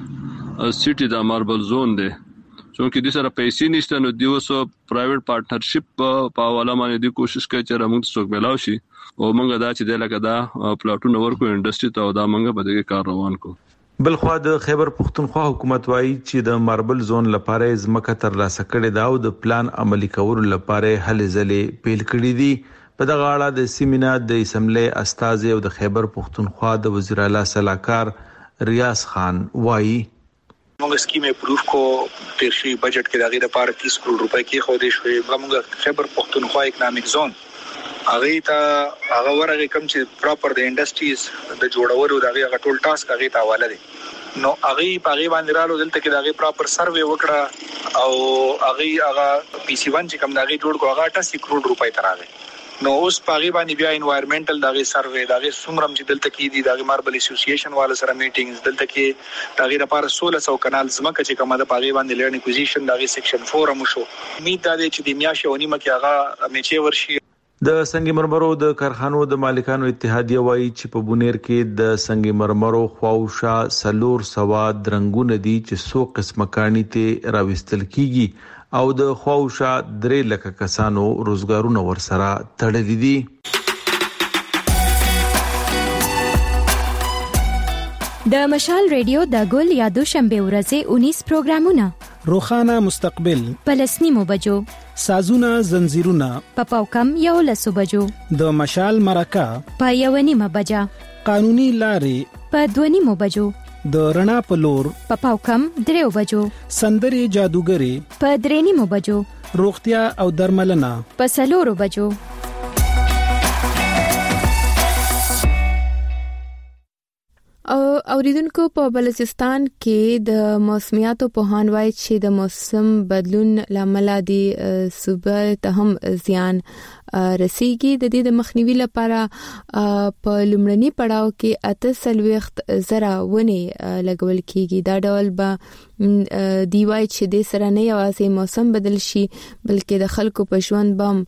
سټي دا ماربل زون دی، څونکه د سره پیسې نشته نو دیو سو پرایویټ پارټنرشپ په حواله باندې د کوشش کوي چې موږ څوک ملاو شي او مونږ دا چې د لکه دا پلاټونه ورکو انډستری ته او دا مونږ په دې کار روان کو. بلخوا د خیبر پختونخوا حکومت وايي چې د ماربل زون لپاره ځمکه تر لاسه کړې ده او د پلان عملی کولو لپاره هلې ځلې پیل کړې دي. په دغه اړه د سیمینار د اسمبلی استاذ او د خیبر پختونخوا د وزیر اعلی صلاحکار ریاض خان وايي موږ سکیم اپروف کو تیرشي بجټ کې دغه لپاره تیس کروڑ روپے کې خو دې شوې. موږ خیبر پختونخوا اکونومیک زون هغه ته هغه ورغه کوم چې پراپر د انډستریز د جوړولو دغه ټول ټاسک هغه ته حواله دي. نو هغه په هغه باندې رالو دلته کې دغه پراپر سروې وکړه او هغه هغه پی سی ون چې کوم دغه جوړ کو هغه اٹھاسی کروڑ روپے تراغه. نو اوس په هغه باندې بیا انوایرنمنټل دغه سروې دغه سومرم چې دلته کې دي دغه ماربل اسوسییشن والا سره میټینګز دلته کې دغه لپاره سولہ سو کنال زمکه چې کومه د هغه باندې لرن اکوزیشن دغه سیکشن فور هم شو. امید ده چې د میاشتې ونیمه کې هغه میچې ورشي. د سنگ مرمرو د کارخانو د مالکانو اتحادیه وایي چې په بونیر کې د سنگ مرمرو خواوشا سلور سوا درنګونه دي چې څو قسمه کانی ته راوستل کیږي او د خواوشا درې لک کسانو روزګارونه ورسره تړلي دي. د مشال ریډیو د ګل یا دوشنبه ورځې انیس پروګرامونه روخانه مستقبل پلسنیمو بجو سازونه زنجیرونه پپاو کم یو لسو بجو د مشال مرکه په یو نیمه بجا قانوني لارې په دوه نیمو بجو د رڼا په لور پپاو کم دریو بجو سندري جادوګری په درې نیمو بجو روغتیا او درملنه په سلورو بجو. او اوریدونکو په بلوچستان کې د موسمیاتو پوهان وایي چې د موسم بدلون لامل دي صوبه ته هم زیان رسیږي. د دې د مخنیوي لپاره په لومړني پړاو کې اته سلويخت زره ونی لګول کیږي. دا ډول به دی وایي چې د سره نه یوازې موسم بدل شي بلکې د خلکو په ژوند بم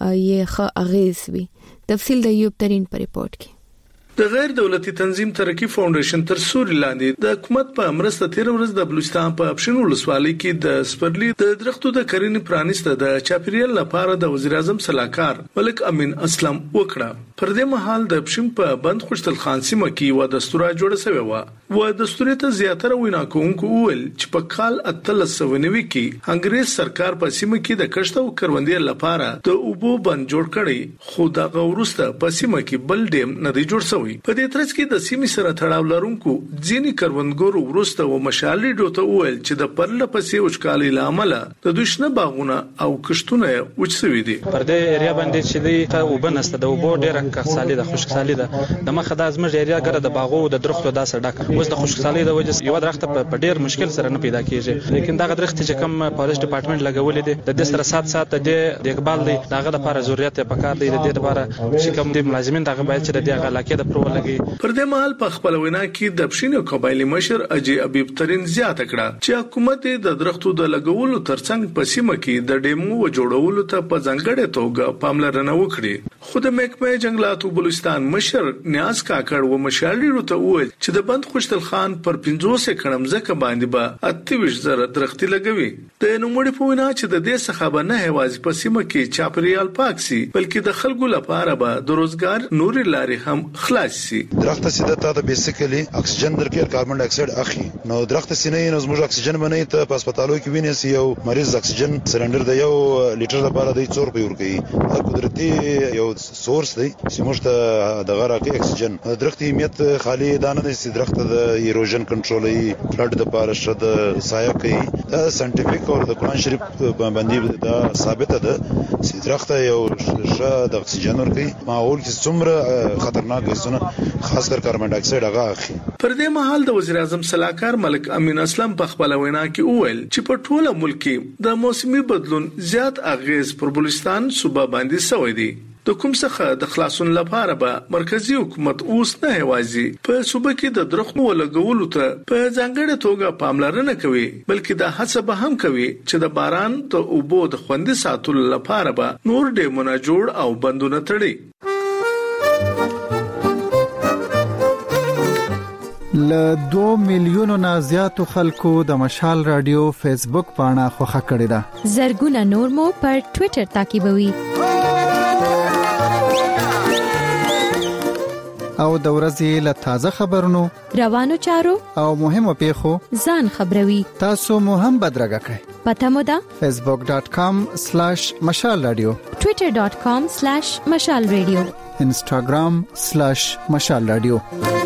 یې ښه اغیز وي. تفصیل د یوب ترين په ریپورت کې. د غیر دولتي تنظیم ترقی فاونډیشن تر سوري لاندې د حکومت په امرسته تیر ورځ د بلوچستان په اپشن ولسوالۍ کې د سپرلی د درختو د کرنې پرانیسته د چاپیریال لپاره د وزیر اعظم صلاحکار ملک امین اسلام وکړه. پر دې مهال د اپشن په بند خوشتل خان سیمه کې و دستور جوړ شوی و و دستور ته زیاتره وینا کوونکو ول چې په کال اتلس سوه نوي کې انګريز سرکار په سیمه کې د کښت او کروندې لپاره د اوبو بند جوړ کړي خو دا غورسته په سیمه کې بل ډیم نه دی جوړ شوی. په دې ترڅ کې د سیمې سره تړاو لرونکو ځینی کروندګرو ورسته و مشالې ډوته وویل چې د پرله پسې وچکالۍ لامل د دوشنه باغونه او کښتونه وچسوي دي. پر دې ایریا باندې چې دی ته وبنسته د وبو ډیره کښسالي د خشکسالي ده د مخه د ازمر ایریا ګره د باغو د درختو داسه ډک اوس د خشکسالي د وجه یو درخت په ډیر مشکل سره نه پیدا کیږي. لیکن دا درخت چې کوم فارست ډپارټمنټ لګولې دي د دې سره سات سات د اقبال دی داغه د لپاره ضرورت په کار دی د دې لپاره چې کوم د ملازمین دغه باید چې د دې علاقې د پرو لګي. پر دې مهال په خپل وینا کې د پښینو قبایلی مشر اجي ابيب ترين زیاته کړه چې حکومت د درختو د لګولو ترڅنګ په سیمه کې د ډیمو و جوړولو ته په ځانګړې توګه پاملرنه وکړي. خو د محکمه جنگلاتو بلوچستان مشر نیاز کاکړ و مشالې ورته وویل چې د بند خوشتل خان پر پنځوس کړم ځکه باندې به اتويش زره درختي لګوي. د نوموړي په وینا چې د دې څخه به نه هوازي په سیمه کې چاپریال پاک سي بلکې د خلکو لپاره به د روزګار نوري لارې هم خلاص سي. درخت سیده تا د بیسیکلی اکسیجن درکې کاربن ډای اکساید اخی نو درخت سینې نو زموږ اکسیجن باندې ته په هسپتالو کې ویني سي یو مریض اکسیجن سلندر د یو لیټر لپاره د څور په ور کوي دا قدرتي یو سورس دی چې موږ ته د غره کې اکسیجن درخت اهمیت خالی دانه د سي درخت د ایروژن کنټرولي فلډ د پاره شد سایه کوي دا ساينټیفیک او د قرآن شریف باندې دا ثابت ده چې درخت یو شد اکسیجن ور کوي ماحول کې څومره خطرناک ګسونه خاص کر کاربن ډای اکساید هغه اخی. پر دې مهال د وزیر اعظم صلاحکار ملک امین اسلام په خپل وینا کې وویل چې په ټوله ملک کې د موسمي بدلون زیات اغیز پر بلوچستان صوبه باندې شوی دی. د کوم څخه د خلاصون لپاره به مرکزی حکومت اوس نه هوازي په صوبه کې د درختو ولګولو ته په ځانګړې توګه پاملرنه کوي بلکې د هڅه به هم کوي چې د باران د اوبو د خوندي ساتلو لپاره به نور ډیمونه جوړ او بندونه تړي. ل دو میلیونو نه زیاتو خلکو د مشال رادیو فیسبوک پاڼه خوښه کړې ده. زرګونه نور مو پر ټوئیټر تعقیبوي. او د ورځې له تازه خبرونو روانو چارو او مهمو پیښو ځان خبروي. تاسو مو هم بدرګه کړئ. پته مو ده facebook dot com slash mashal radio twitter dot com slash mashal radio instagram slash mashal radio.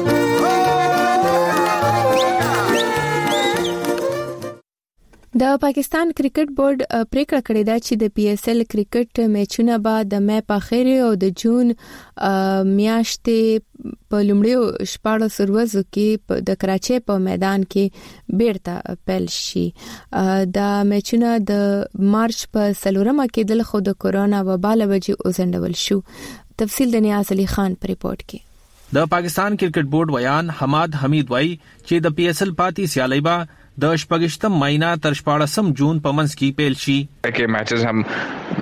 د پاکستان کرکټ بورډ پریکړه کړې ده چې د پی ایس ایل کرکټ میچونه به د مې په اخر او د جون میاشتې په لومړیو شپاړس ورځو کې د کراچۍ په میدان کې بیرته پیل شي. دا میچونه د مارچ په سلورمه کې د خو د کورونا وبا له وجې اوزندول شو. تفصیل د نیاز علي خان په ریپورت کې. د پاکستان کرکټ بورډ ویان حماد حمید وای چې د پی ایس ایل پاتې سیالي با د شپږشتم مهینه تر شپاړسم جون په منځ کې پیل شي. کې میچز هم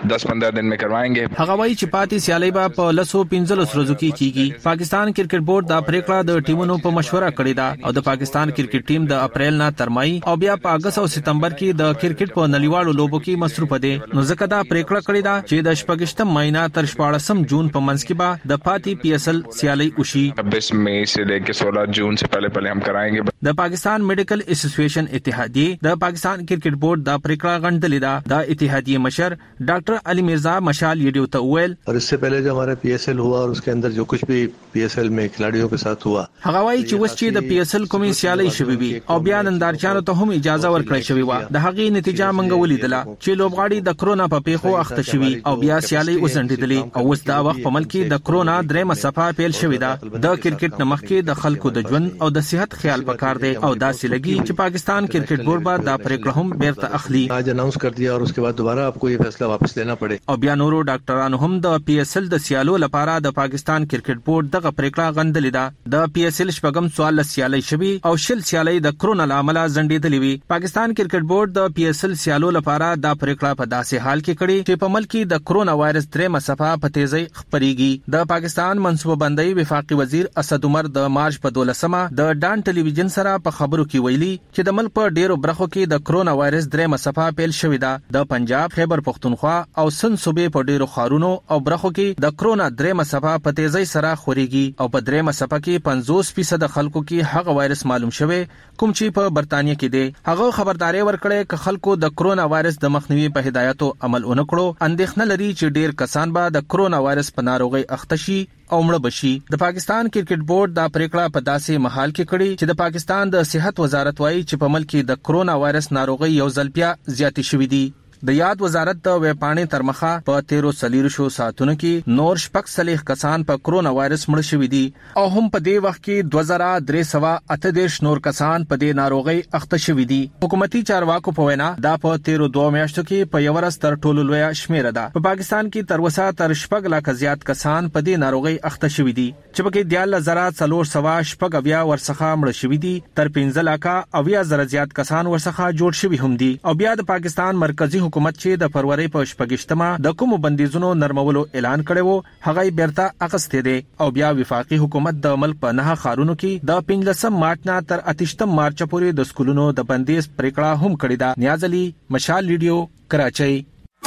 दस पंद्रह दिन में करवाएंगे। هغه وایي چې پاتې سیالي به په لسو پنځلس ورځو کې کیږي. پاکستان کرکټ بورډ دا پریکړه د ټیمونو په مشوره کړې ده او د پاکستان کرکټ ټیم د اپریل نه تر مای او بیا په اگست او سپتمبر کې د کرکټ په نړیوالو لوبو کې مصروف دي. نو ځکه دا پریکړه کړې ده چې د شپږشتم مای نه تر شپاړسم جون په منځ کې به د پاتې پی ایس ایل سیالي وشي. छब्बीस मई से लेकर सोलह जून से पहले पहले हम कराएंगे. د پاکستان میډیکل اسوسییشن اتحادیه د پاکستان کرکټ بورډ دا پریکړه غندلې ده. د اتحادیه مشر ډاکټر علي مرزا مشال یډیو ته ویل और इससे पहले जो हमारा पी एस एल हुआ और उसके अंदर जो कुछ भी पी एस एल में खिलाड़ियों के साथ हुआ هغه وایي چې وس چې د پی ایس ایل کومي سیالي شوی وي او بیا نندارچانو ته هم اجازه ورکړې شوی و. د هغې نتیجه منګ ولیدله چې لوبغاړي د کرونا په پیښو اخته شوی او بیا سیالي وسنټیدلې او اوس دا وخت په ملک کې د کرونا درېمه صفه پیل شوی ده. د کرکټ نمخ کې د خلکو د ژوند او د صحت خیال پکار دی او داسې لګي چې پاکستان کرکټ بورډ به دا پریکړه هم بیرته اخلي. आज अनाउंस कर दिया और उसके बाद दोबारा आपको ये फैसला वापस लेना पड़े. او بیا نورو ډاکټرانو هم د پی ایس ایل د سیالو لپاره د پاکستان کرکټ بورډ دغه پریکړه غندلې ده. د پی ایس ایل شپږم سوال سیالي شوی او شل سیالي د کرونا لامل ځنډېدلې وي. پاکستان کرکټ بورډ د پی ایس ایل سیالو لپاره دا پریکړه په داسې حال کې کړې چې په ملک کې د کرونا وایرس درېمه صفه په تیزی خپريږي. د پاکستان منصوبه بندۍ وفاقي وزیر اسد عمر د مارچ په دولسمه د ډان ټلویزیون سره په خبرو کې ویلي چې د ملک په ډیرو برخو کې د کرونا وایرس درېمه صفه پیل شوې ده. د پنجاب، خیبر پختونخوا او سند صوبې په ډیرو ښارونو او برخو کې د کرونا درېمه صفه په تیزی سره خوريږي او په درېمه صفه کې پنځوس فیصد خلکو کې هغه وایرس معلوم شوی کوم چې په برتانیې کې دی. هغه خبرداري ورکړې چې خلکو د کرونا وایرس د مخنیوي په هدایتو عمل ونکړو. اندېښنه لري چې ډیر کسان به د کرونا وایرس په ناروغي اخته شي او مړه بشي. د پاکستان کرکټ بورډ دا پریکړه په داسې محل کې کړې چې د پاکستان د صحت وزارت وايي چې په ملک کې د کرونا وایرس ناروغي یو ځل بیا زیاتې شوې دي. د یاد وزارت د ویپاڼې تر مخه په تیرو سلیرو شو ساعتونو کې نور شپږ سلیخ کسان په کرونا وایرس مړ شوي دي او هم په دې وخت کې دوه زره درې سوه اته دېرش نور کسان په دې ناروغي اخته شوي دي. حکومتي چارواکو په وینا دا په تیرو دوه میاشتو کې په یو ورځ تر ټولو لویه شمیره ده. په پاکستان کې تر اوسه تر شپږ لکه زیات کسان په دې ناروغي اخته شوي دي چې پکې دیارلس زره څلور سوه شپږ اویا ورڅخه مړه شوي دي. تر پنځه لکه اویا زره زیات کسان ورڅخه جوړ شوي هم دي. او بیا د پاکستان مرکزی حکومت چې د فروری په شپږشتمه د کوم بندیزونو نرمولو اعلان کړی وو هغه بیرته اغستې دي او بیا وفاقي حکومت د ملک په نه ښارونو کې د پنځلسم مارچ نه تر اتشتم مارچ پورې د سکولونو د بندیز پریکړه هم کړې ده. نیاز علي، مشال ریډیو، کراچۍ.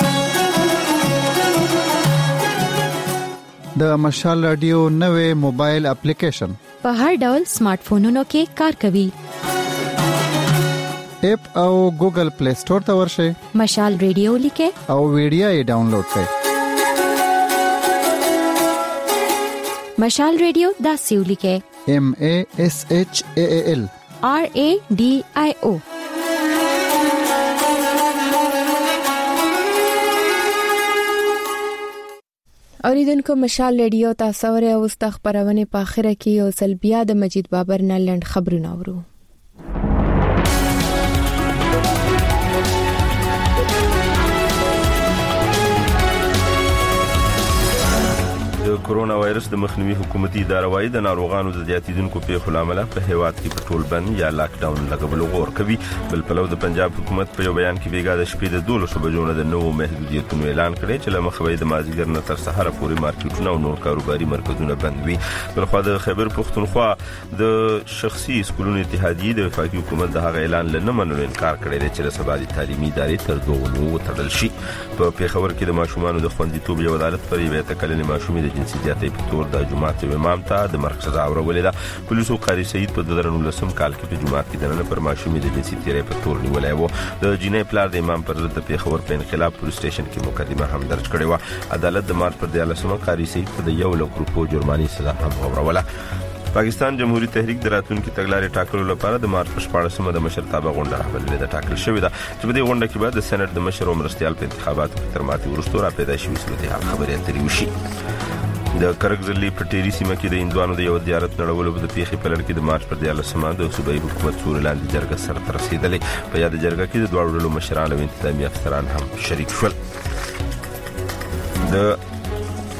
د مشال رادیو نوې موبایل اپلیکیشن په هر ډول سمارټ فونونو کې کار کوي. اپ او ګوګل پلی سٹور ته ورشئ، مشال ریډیو لیکه او ویډیو یې ډاونلوډ کړئ. مشال ریډیو داسې ولیکه M A S H A A L R A D I O. اوریدونکو مشال ریډیو تاسو ورته اوس د خبرونه په اخره کې یو ځل بیا د مجید بابر نه لند خبرونه اورو. د کرونا وایرس د مخنیوي حکومتي اداره وايي د ناروغانو د زیاتیدونکو پیښو لامل په هیواد کې په ټول بند یا لاک ډاون لګول غوړ کوي. بل پلو د پنجاب حکومت په یو بیان کې بیګا د شپې د دولسو بجو نه د نوو محدودیتونو اعلان کړی چې لمخوي د مازیګر نه تر سحر پورې مارکیټونه او نور کاروباري مرکزونه بند وي. بل خو د خیبر پختونخوا د شخصي سکولونو اتحادیه د وفاقي حکومت د هغه اعلان لنه منلو انکار کړی دی چې د سبا تعلیمي ادارې تر دوه نو تړل شي. په پیښور کې د ماشومان د خوندیتوب یو عدالت پر یوه تکلنې ماشومې د جنسي زیاتې په تور د جماعت امام ته د مرګ سزا ورولې ده. پولیسو قاری سعید په دوه زره نولسم کال کې په جماعت کې دننه پر ماشومې د جنسي تیرې په تور نیولای وو. د جنې پلار د امام پر ضد پیښور په انقلاب پولیس سټیشن کې مقدمه هم درج کړې و. عدالت د مارچ پر دیارلسمه قاری سعید ته د یو لک روپو جرماني سزا هم وروله. پاکستان جمهوریت تحریک د راتلونکي تګلارې ټاکلو لپاره د مارچ په شپاړسمه د مشرتابه غونډه راغلې ده ټاکل شوې ده چې په دې غونډه کې به د سېنات د مشر او مرستیال په انتخاباتو کې تر ماتې وروسته را پیدا شوې صورتحال خبرې اترې وشي. د کرکزلي په ټيري سیمه کې د هندوانو د یو زیارت نړولو په پیښې په لړ کې د مارچ پر دیارلسمه د صوبایي حکومت سوري لاندې جرګه سره تر رسیدلې. په یاد جرګه کې د دوه ډلو مشران او انتظامی افسران هم شریک شول. د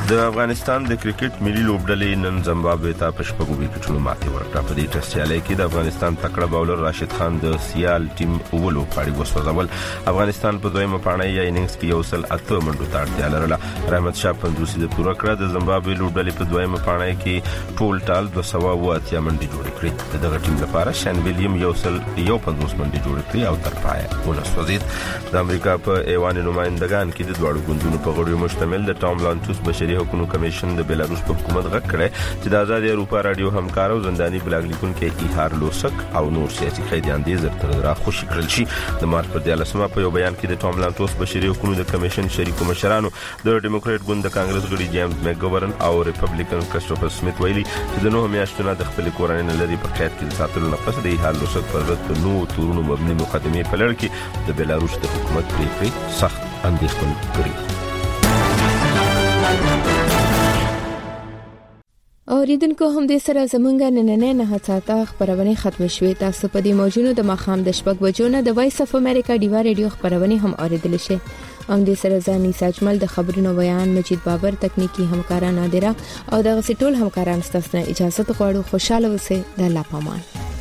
د افغانستان د کرکټ ملي لوبډلې نن زمبابوې ته په شپږو وکټونو ماتې ورکړه. په دې ټیسټ سیالۍ کې د افغانستان تکړه باولر راشد خان د سیال ټیم اولو پاړي وسوځول. افغانستان په دویمه پاڼه یا اننګز کې یو سل اته منډو ته اړتیا لرله. رحمت شاه پنځوسي د پوره کړه. د زمبابوې لوبډلې په دویمه پاڼه کې ټول ټال دوه سوه اوه اتیا منډې جوړې کړې. دغه ټیم لپاره شان ویلیام یو سل یو پنځوس منډې جوړې کړې او تر پایه ونسوځید. د امریکا په ایوان نمائندگان کې د دواړو ګوندونو په غړیو مشتمل د ټام لانتوس بشري حقوقو کمیشن د بیلاروس په حکومت غږ کړی چې د آزاد اروپا رادیو همکار او زنداني بلاګ لیکونکي ایهار لوسک او نور سیاسي قیدیان دي زر تر را خوشی کړل شي. د مارچ پر دیارلسمه په یو بیان کې د ټام لانتوس بشري حقوقو د کمیشن شریکو مشرانو د ډیموکراټ ګوند د کانګرس غړي جیمز میکګورن او ریپبلیکن کرسټوفر سمیت ویلي چې د نوو میاشتونو د خپل کورنۍ نه لري په قید کې ساتلو نه پس د ایهار لوسک پر ضد نو تورونو مبني مقدمه په لړ کې د بیلاروس د حکومت پریکړې سخت اندېښمن کړي. اوریدونکو هم دې سره زمونږه نننې نه هڅاته خبرونه ختم شوې. تاسو په دې موجونو د مخام د شپږ بجو نه د وایس اف امریکا ډیوا ریډیو خبرونه هم اوریدل شي. هم دې سره ځاني ساجمل د خبرونو بیان مجید بابر تکنیکی همکاران نادره او د غسټول همکاران ستاسو اجازه غواړو. خوشاله اوسئ. د الله پامان.